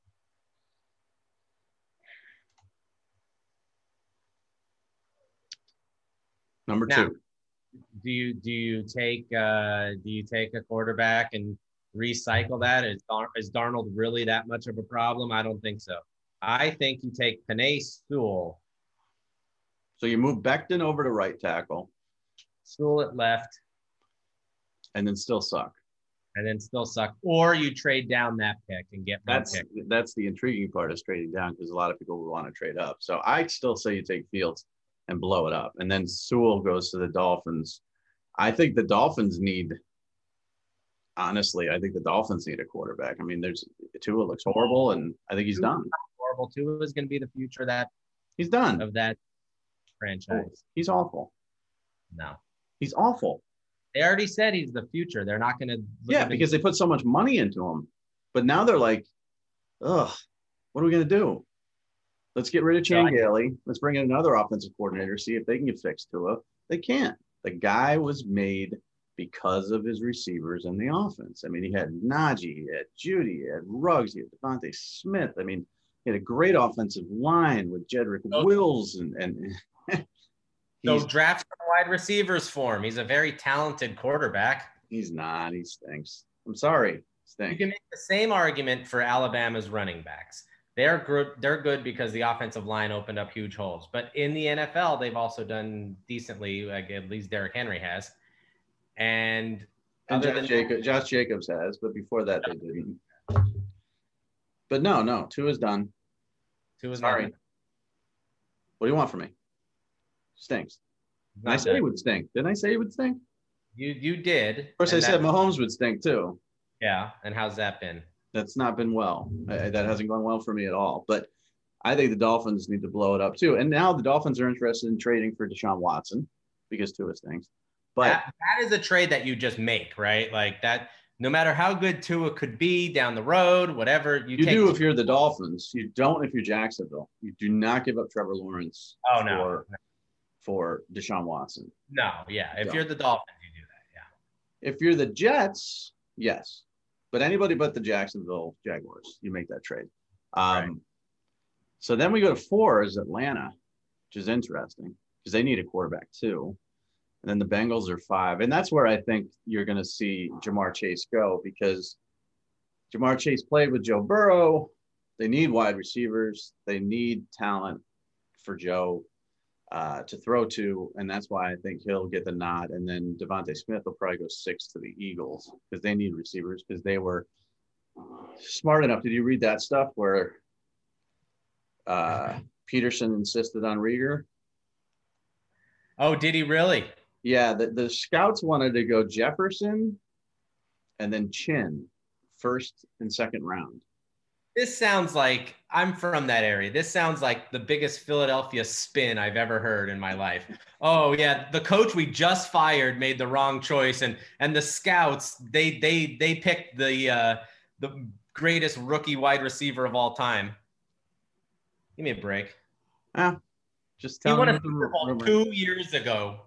Number 2. Do you take a quarterback and recycle that? Is Darnold really that much of a problem? I don't think so. I think you take Penei Sewell. So you move Becton over to right tackle. Sewell at left. And then still suck. Or you trade down that pick and get one pick. That's the intriguing part of trading down, because a lot of people will want to trade up. So I still say you take Fields and blow it up. And then Sewell goes to the Dolphins. I think the Dolphins need a quarterback. I mean, Tua looks horrible, and I think he's done. Horrible. Tua is going to be the future he's done of that franchise. He's awful. No. He's awful. They already said he's the future. They're not going to. Yeah, because they put so much money into him. But now they're like, ugh, what are we going to do? Let's get rid of Gailey. Let's bring in another offensive coordinator, see if they can get fixed to it. They can't. The guy was made because of his receivers and the offense. I mean, he had Najee, he had Judy, he had Ruggs, he had Devontae Smith. I mean, he had a great offensive line with Jedrick Wills and so draft some wide receivers for him. He's a very talented quarterback. He's not. He stinks. I'm sorry. Stinks. You can make the same argument for Alabama's running backs. They're good because the offensive line opened up huge holes. But in the NFL, they've also done decently, like at least Derrick Henry has. And Josh Jacobs has, but before that they didn't. But no, Tua's done. Tua's sorry. Done. What do you want from me? Stinks. I said he would stink. Didn't I say he would stink? You did. Of course, I said Mahomes would stink too. Yeah, and how's that been? That's not been well. That hasn't gone well for me at all. But I think the Dolphins need to blow it up too. And now the Dolphins are interested in trading for Deshaun Watson because Tua stinks. But that is a trade that you just make, right? Like that. No matter how good Tua could be down the road, whatever you do if you're the Dolphins. You don't if you're Jacksonville. You do not give up Trevor Lawrence. For Deshaun Watson. No, yeah. If you're the Dolphins, you do that, yeah. If you're the Jets, yes. But anybody but the Jacksonville Jaguars, you make that trade. Right. So then we go to 4 is Atlanta, which is interesting because they need a quarterback too. And then the Bengals are 5. And that's where I think you're going to see Ja'Marr Chase go, because Ja'Marr Chase played with Joe Burrow. They need wide receivers. They need talent for Joe. to throw to, and that's why I think he'll get the nod. And then Devontae Smith will probably go 6 to the Eagles because they need receivers because they were smart enough. Did you read that stuff where Peterson insisted on Rieger? Oh, did he really? Yeah, the scouts wanted to go Jefferson and then Chin, first and second round. This sounds like, I'm from that area. This sounds like the biggest Philadelphia spin I've ever heard in my life. Oh yeah, the coach we just fired made the wrong choice, and the scouts they picked the greatest rookie wide receiver of all time. Give me a break. Just He tell won me a Super Bowl 2 years ago.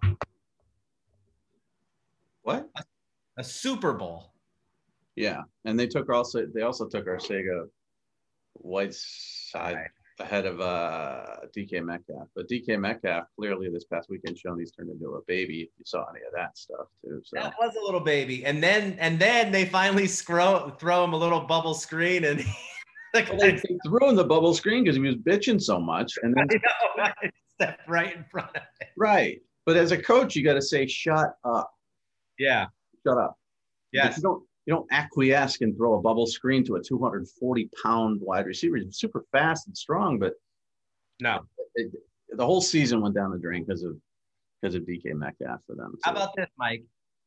What? A Super Bowl. Yeah, and they also took Arcega Whiteside ahead of DK Metcalf. But DK Metcalf clearly this past weekend shown he's turned into a baby. If you saw any of that stuff too. So that was a little baby, and then they finally throw him a little bubble screen, and they threw in the bubble screen because he was bitching so much, and then I stepped right in front of it. Right, but as a coach, you got to say, "Shut up." Yeah, shut up. Yes. You don't acquiesce and throw a bubble screen to a 240-pound wide receiver. He's super fast and strong, but no, the whole season went down the drain because of DK Metcalf for them. So. How about this, Mike?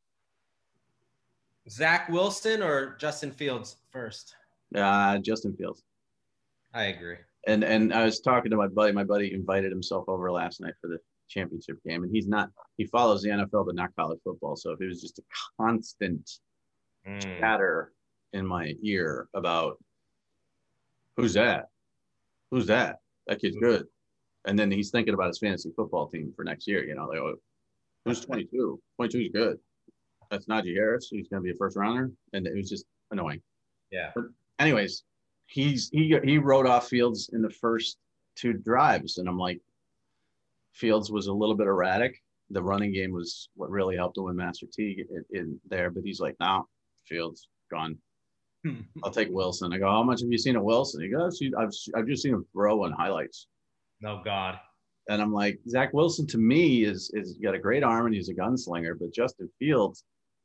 Zach Wilson or Justin Fields first? Justin Fields. I agree. And I was talking to my buddy. My buddy invited himself over last night for the championship game, and he follows the NFL but not college football. So if it was just a constant chatter in my ear about who's that kid's good, and then he's thinking about his fantasy football team for next year, like, oh, who's 22 is good, that's Najee Harris, he's going to be a first rounder, and it was just annoying. Yeah, but anyways, he wrote off Fields in the first 2 drives, and I'm like, Fields was a little bit erratic. The running game was what really helped him win Master T in there, but he's like, no, Fields gone. I'll take Wilson. I go, how much have you seen of Wilson? He goes, I've just seen him throw on highlights. No, God. And I'm like, Zach Wilson to me is got a great arm and he's a gunslinger, but Justin Fields,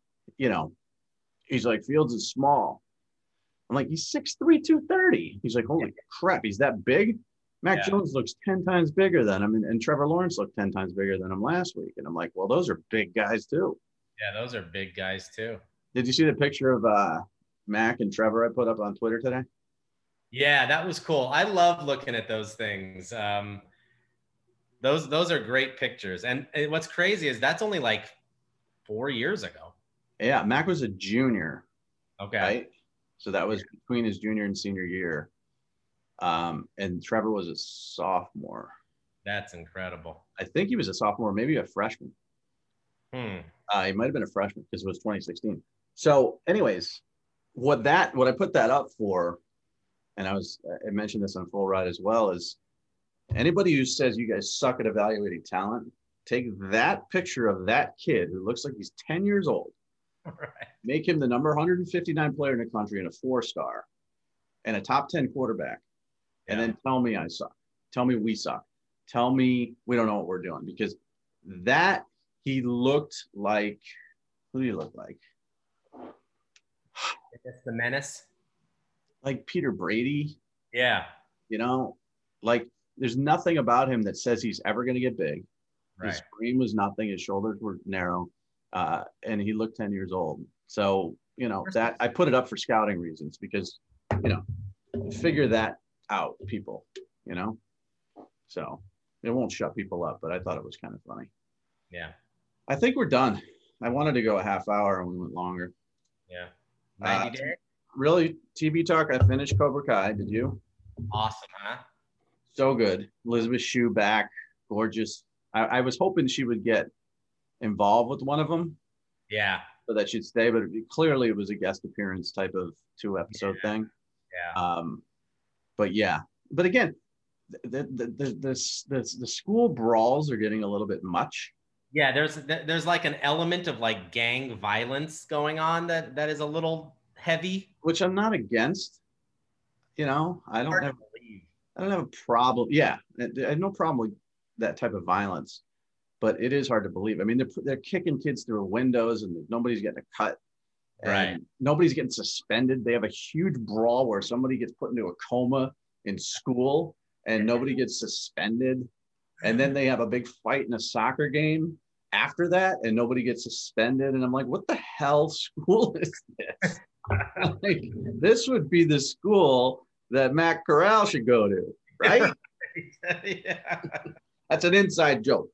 he's like, Fields is small. I'm like, he's 6'3", 230. He's like, holy crap, he's that big? Mac Jones looks 10 times bigger than him, and Trevor Lawrence looked 10 times bigger than him last week. And I'm like, well, those are big guys too. Yeah, those are big guys too. Did you see the picture of Mac and Trevor I put up on Twitter today? Yeah, that was cool. I love looking at those things. Those are great pictures. And what's crazy is that's only like 4 years ago. Yeah, Mac was a junior. Okay. Right? So that was between his junior and senior year. And Trevor was a sophomore. That's incredible. I think he was a sophomore, maybe a freshman. He might have been a freshman because it was 2016. So anyways, what I put that up for, and I mentioned this on Full Ride as well, is anybody who says you guys suck at evaluating talent, take that picture of that kid who looks like he's 10 years old, right, make him the number 159 player in the country and a 4-star and a top 10 quarterback. Yeah. And then tell me I suck. Tell me we suck. Tell me we don't know what we're doing, because that he looked like, who do you look like? It's the menace. Like Peter Brady. Yeah. Like there's nothing about him that says he's ever going to get big. Right. His frame was nothing. His shoulders were narrow. And he looked 10 years old. So, that I put it up for scouting reasons because, figure that out, people, so it won't shut people up, but I thought it was kind of funny. Yeah. I think we're done. I wanted to go a half hour and we went longer. Yeah. 90 days. Really, TV talk. I finished Cobra Kai. Did you? Awesome, huh? So good. Elizabeth Shue back. Gorgeous. I was hoping she would get involved with one of them. Yeah. So that she'd stay, but clearly it was a guest appearance type of 2-episode thing. Yeah. But again, the school brawls are getting a little bit much. Yeah, there's like an element of like gang violence going on that is a little heavy, which I'm not against. I don't have a problem. Yeah, I have no problem with that type of violence, but it is hard to believe. I mean, they're kicking kids through windows and nobody's getting a cut. And nobody's getting suspended. They have a huge brawl where somebody gets put into a coma in school and nobody gets suspended. And then they have a big fight in a soccer game after that and nobody gets suspended. And I'm like, what the hell school is this? Like, this would be the school that Matt Corral should go to, right? Yeah. That's an inside joke.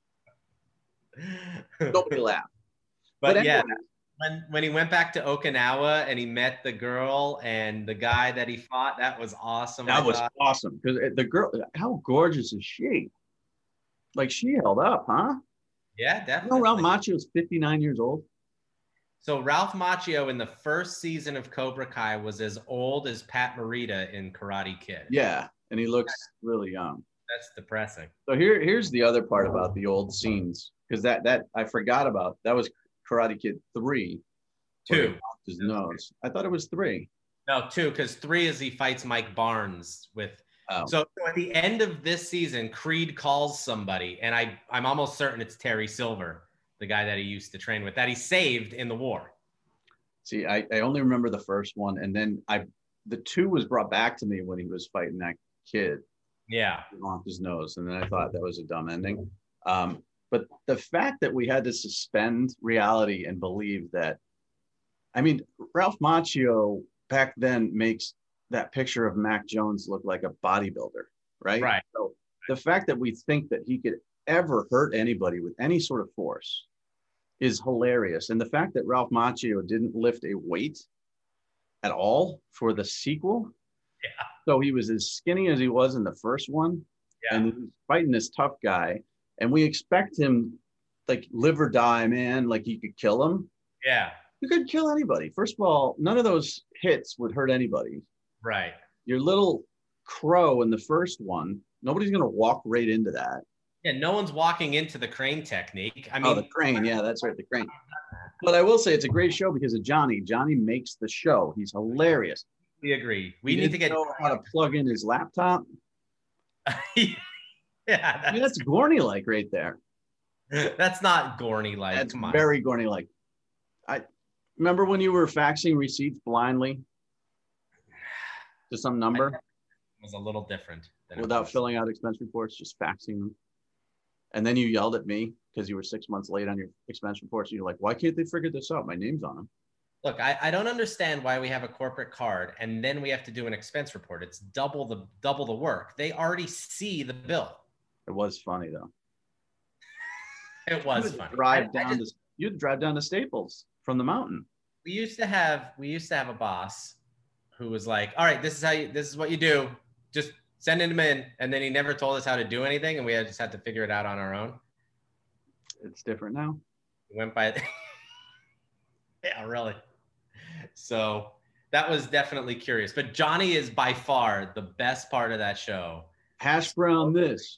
Nobody laughed. But anyway, yeah, when he went back to Okinawa and he met the girl and the guy that he fought, that was awesome. That was awesome because the girl, how gorgeous is she? Like, she held up, huh? Yeah, definitely. You know, Ralph Macchio is 59 years old. So Ralph Macchio in the first season of Cobra Kai was as old as Pat Morita in Karate Kid. Yeah, and he looks really young. That's depressing. So here's the other part about the old scenes, because that I forgot about. That was Karate Kid 3. 2. His nose. I thought it was 3. No, 2, because 3 is he fights Mike Barnes with. Oh. So at the end of this season, Creed calls somebody, and I'm almost certain it's Terry Silver, the guy that he used to train with, that he saved in the war. See, I only remember the first one, and then the 2 was brought back to me when he was fighting that kid. Yeah. Off his nose, and then I thought that was a dumb ending. But the fact that we had to suspend reality and believe that, I mean, Ralph Macchio back then makes that picture of Mac Jones look like a bodybuilder, right? Right. So the fact that we think that he could ever hurt anybody with any sort of force is hilarious. And the fact that Ralph Macchio didn't lift a weight at all for the sequel. Yeah. So he was as skinny as he was in the first one. Yeah. And he was fighting this tough guy. And we expect him, like, live or die, man, like he could kill him. Yeah. You could kill anybody. First of all, none of those hits would hurt anybody. Right. Your little crow in the first one, nobody's going to walk right into that. Yeah, no one's walking into the crane technique. I mean, the crane. Yeah, that's right, the crane. But I will say it's a great show because of Johnny. Johnny makes the show. He's hilarious. We agree. We need to get know how to plug in his laptop. Yeah, I mean, that's Gorney-like right there. That's not Gorney-like. That's very Gorney-like. I remember when you were faxing receipts blindly to some number. It was a little different without filling out expense reports, just faxing them. And then you yelled at me because you were 6 months late on your expense reports. And you're like, why can't they figure this out? My name's on them. Look, I don't understand why we have a corporate card and then we have to do an expense report. It's double the work. They already see the bill. It was funny though. It was funny. You'd drive down to Staples from the mountain. We used to have a boss who was like, all right, this is what you do. Just send him in. And then he never told us how to do anything. And we just had to figure it out on our own. It's different now. We went by. Yeah, really. So that was definitely curious. But Johnny is by far the best part of that show. Hash brown this.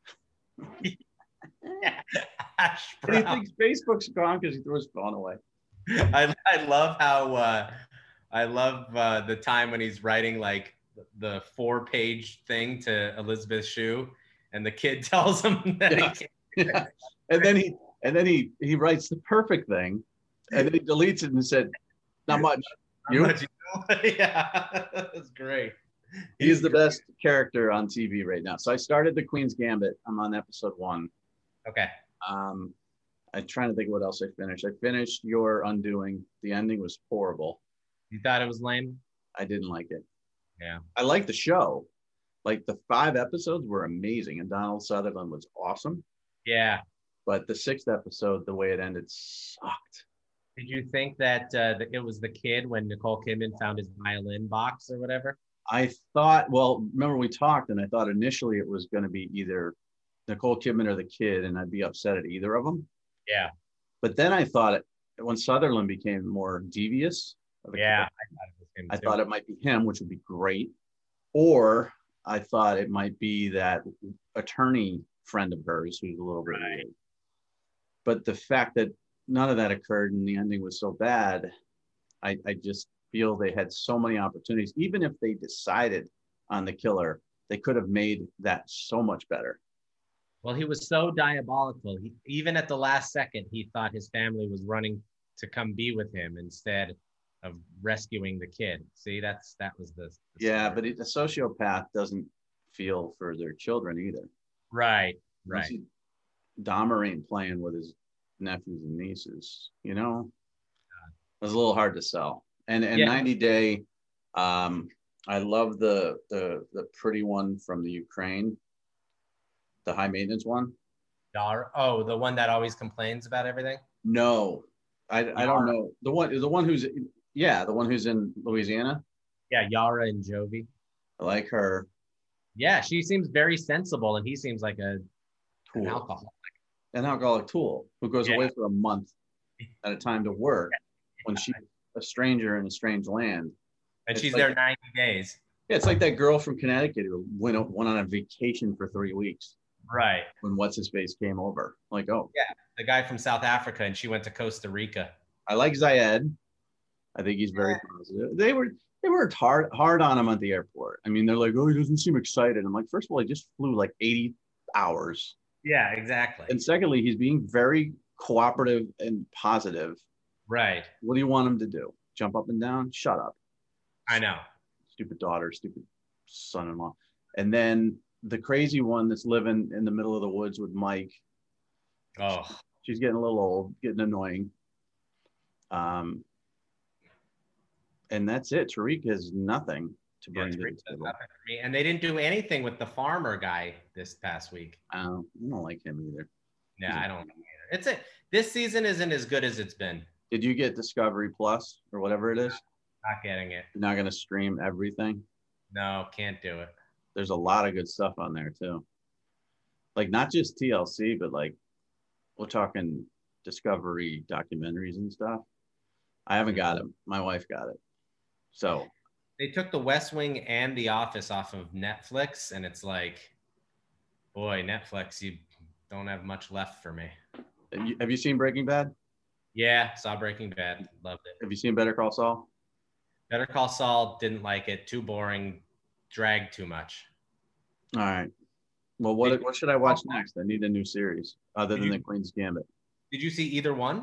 Yeah, hash brown. And he thinks Facebook's gone because he threw his phone away. I love how the time when he's writing like the 4-page thing to Elizabeth Shue, and the kid tells him that he can't. Yeah. And then he writes the perfect thing, and then he deletes it and said, "Not much." You? Yeah, that's great. He's the best character on TV right now. So I started The Queen's Gambit. I'm on episode 1. Okay. I'm trying to think of what else I finished. I finished Your Undoing. The ending was horrible. You thought it was lame? I didn't like it. Yeah. I liked the show. Like, the 5 episodes were amazing, and Donald Sutherland was awesome. Yeah. But the 6th episode, the way it ended, sucked. Did you think that it was the kid when Nicole Kidman found his violin box or whatever? I thought, well, remember we talked, and I thought initially it was going to be either Nicole Kidman or the kid, and I'd be upset at either of them. Yeah. But then I thought when Sutherland became more devious, I thought it might be him, which would be great. Or I thought it might be that attorney friend of hers who's a little bit weird. But the fact that none of that occurred and the ending was so bad, I just feel they had so many opportunities. Even if they decided on the killer, they could have made that so much better. Well, he was so diabolical. Even at the last second, he thought his family was running to come be with him instead of rescuing the kid. See, that was the Yeah, story. but a sociopath doesn't feel for their children either. Right, You don't right. see Dahmer ain't playing with his nephews and nieces. You know, it was a little hard to sell. And Yeah. 90 Day, I love the pretty one from the Ukraine, the high maintenance one. Oh, the one that always complains about everything. No, I don't Yara. know the one who's yeah, the one who's in Louisiana. Yeah, Yara and Jovi. I like her. Yeah, she seems very sensible, and he seems like an Tool, alcoholic. an alcoholic tool who goes Yeah. away for a month at a time to work when she's a stranger in a strange land. And It's she's like, there 90 days. yeah, it's like that girl from Connecticut who went on a vacation for 3 weeks Right. when what's his face came over. Like, oh, Yeah, the guy from South Africa, and she went to Costa Rica. I like Zayed. I think he's very positive. They worked hard on him at the airport. I mean, they're like, oh, he doesn't seem excited. I'm like, first of all, he just flew like 80 hours. Yeah, exactly. And secondly, he's being very cooperative and positive. Right. What do you want him to do? Jump up and down? Shut up. I know. Stupid daughter, stupid son-in-law. And then the crazy one that's living in the middle of the woods with Mike. Oh, She's getting a little old, getting annoying. And that's it. Tariq has nothing to bring to the table. And they didn't do anything with the farmer guy this past week. I don't like him either. Yeah, I don't either. This season isn't as good as it's been. Did you get Discovery Plus or whatever it is? Not getting it. You're not going to stream everything? No, can't do it. There's a lot of good stuff on there too. Like not just TLC, but like we're talking Discovery documentaries and stuff. I haven't got it. My wife got it. So they took The West Wing and The Office off of Netflix, and it's like, boy, Netflix, you don't have much left for me. Have you seen Breaking Bad? Yeah, saw Breaking Bad. Loved it. Have you seen Better Call Saul? Better Call Saul, didn't like it. Too boring. Dragged too much. All right. Well, what should I watch next? I need a new series other than The Queen's Gambit. Did you see either one?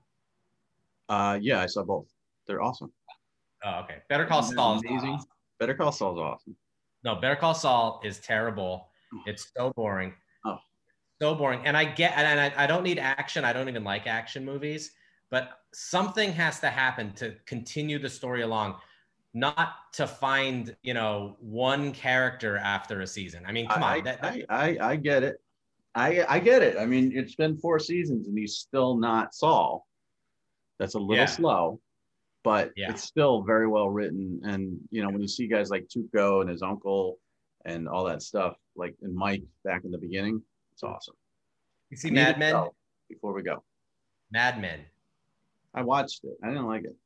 Yeah, I saw both. They're awesome. Oh, okay. Better Call Saul is amazing. awesome. Better Call Saul is awesome. No, Better Call Saul is terrible. It's so boring. Oh, so boring. And I don't need action. I don't even like action movies. But something has to happen to continue the story along, not to find one character after a season. I mean, come on. I get it. I get it. I mean, it's been 4 seasons and he's still not Saul. That's a little slow. But it's still very well written. And, when you see guys like Tuco and his uncle and all that stuff, like and Mike back in the beginning, it's awesome. You see Mad Men? Before we go. Mad Men. I watched it. I didn't like it.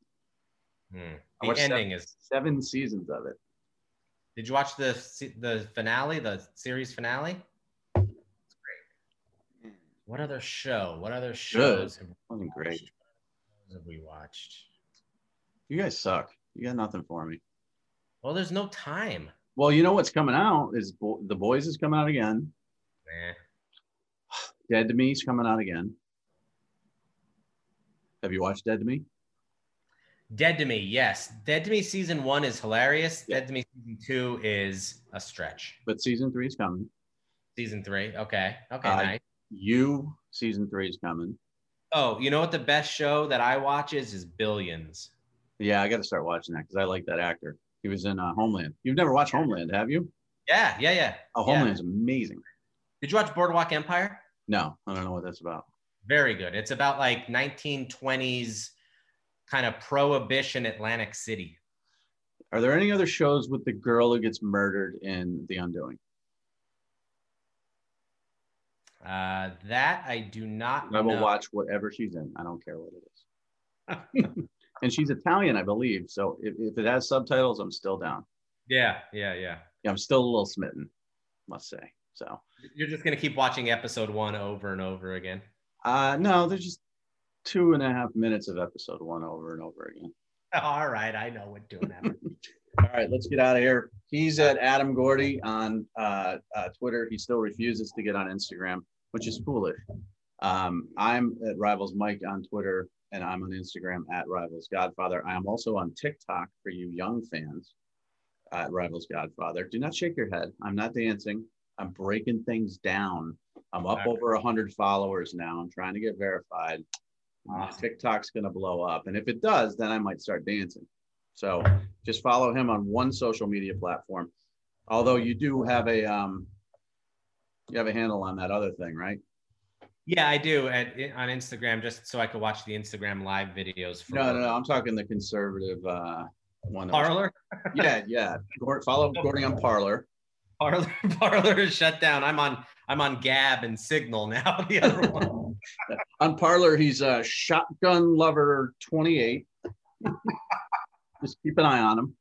The ending is 7 seasons of it. Did you watch the finale, the series finale? It's great. What other shows Wasn't great. Have we watched? You guys suck. You got nothing for me. Well, there's no time. Well, you know what's coming out is The Boys is coming out again. Dead to Me is coming out again. Have you watched Dead to Me? Dead to Me, yes. Dead to Me season 1 is hilarious. Yeah. Dead to Me season 2 is a stretch. But season 3 is coming. Season 3, okay. Nice. Season 3 is coming. Oh, you know what the best show that I watch is Billions. Yeah, I got to start watching that because I like that actor. He was in Homeland. You've never watched Homeland, have you? Yeah. Oh, Homeland's amazing. Did you watch Boardwalk Empire? No, I don't know what that's about. Very good. It's about like 1920s kind of prohibition Atlantic City. Are there any other shows with the girl who gets murdered in The Undoing? That I do not know. I will watch whatever she's in. I don't care what it is. And she's Italian, I believe. So if it has subtitles, I'm still down. Yeah. I'm still a little smitten, must say. So you're just gonna keep watching episode 1 over and over again? No, there's just 2.5 minutes of episode 1 over and over again. All right, I know what doing that. All right, let's get out of here. He's at Adam Gordy on Twitter. He still refuses to get on Instagram, which is foolish. I'm at Rivals Mike on Twitter, and I'm on Instagram at Rivals Godfather. I am also on TikTok for you young fans at Rivals Godfather. Do not shake your head. I'm not dancing. I'm breaking things down. I'm up over 100 followers now. I'm trying to get verified. My TikTok's going to blow up. And if it does, then I might start dancing. So just follow him on one social media platform. Although you do have a handle on that other thing, right? Yeah, I do on Instagram, just so I could watch the Instagram live videos. No. I'm talking the conservative one. Parlor? Yeah. Follow Gordy on Parlor. Parlor is shut down. I'm on Gab and Signal now. The other one. On Parlor, he's a Shotgun Lover 28. Just keep an eye on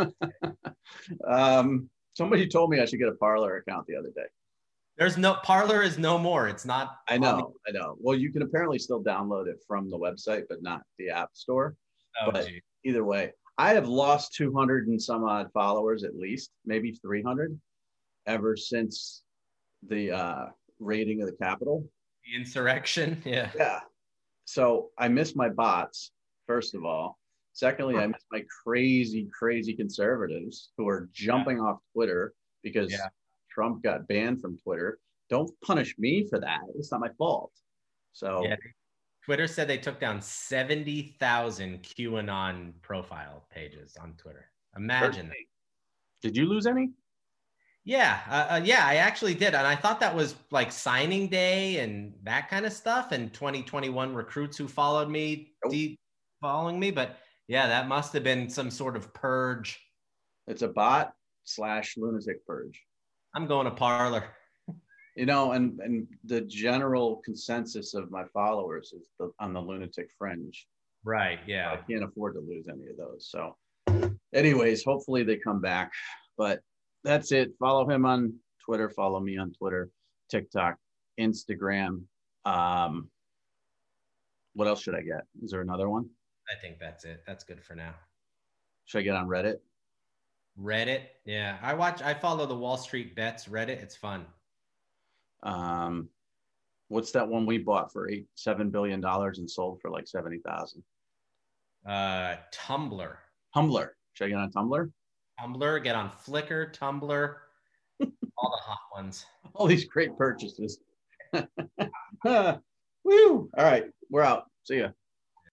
him. Somebody told me I should get a Parlor account the other day. There's no Parlor is no more. It's not. I know. Well, you can apparently still download it from the website, but not the app store. But either way, I have lost 200 and some odd followers, at least maybe 300, ever since the raiding of the Capitol. The insurrection. Yeah. So I miss my bots, first of all. Secondly, I miss my crazy conservatives who are jumping off Twitter because Trump got banned from Twitter. Don't punish me for that. It's not my fault. So Twitter said they took down 70,000 QAnon profile pages on Twitter. Imagine that. Did you lose any? Yeah, I actually did. And I thought that was like signing day and that kind of stuff. And 2021 recruits who followed me, following me. But yeah, that must have been some sort of purge. It's a bot / lunatic purge. I'm going to Parlor. And the general consensus of my followers is on the lunatic fringe. Right, yeah. I can't afford to lose any of those. So anyways, hopefully they come back. But that's it. Follow him on Twitter. Follow me on Twitter, TikTok, Instagram. What else should I get? Is there another one? I think that's it. That's good for now. Should I get on Reddit? Reddit? Yeah. I follow the Wall Street Bets Reddit. It's fun. What's that one we bought for $7 billion and sold for like 70,000? Tumblr. Tumblr. Should I get on Tumblr? Tumblr, get on Flickr, Tumblr, all the hot ones. All these great purchases. Woo! All right, we're out. See ya.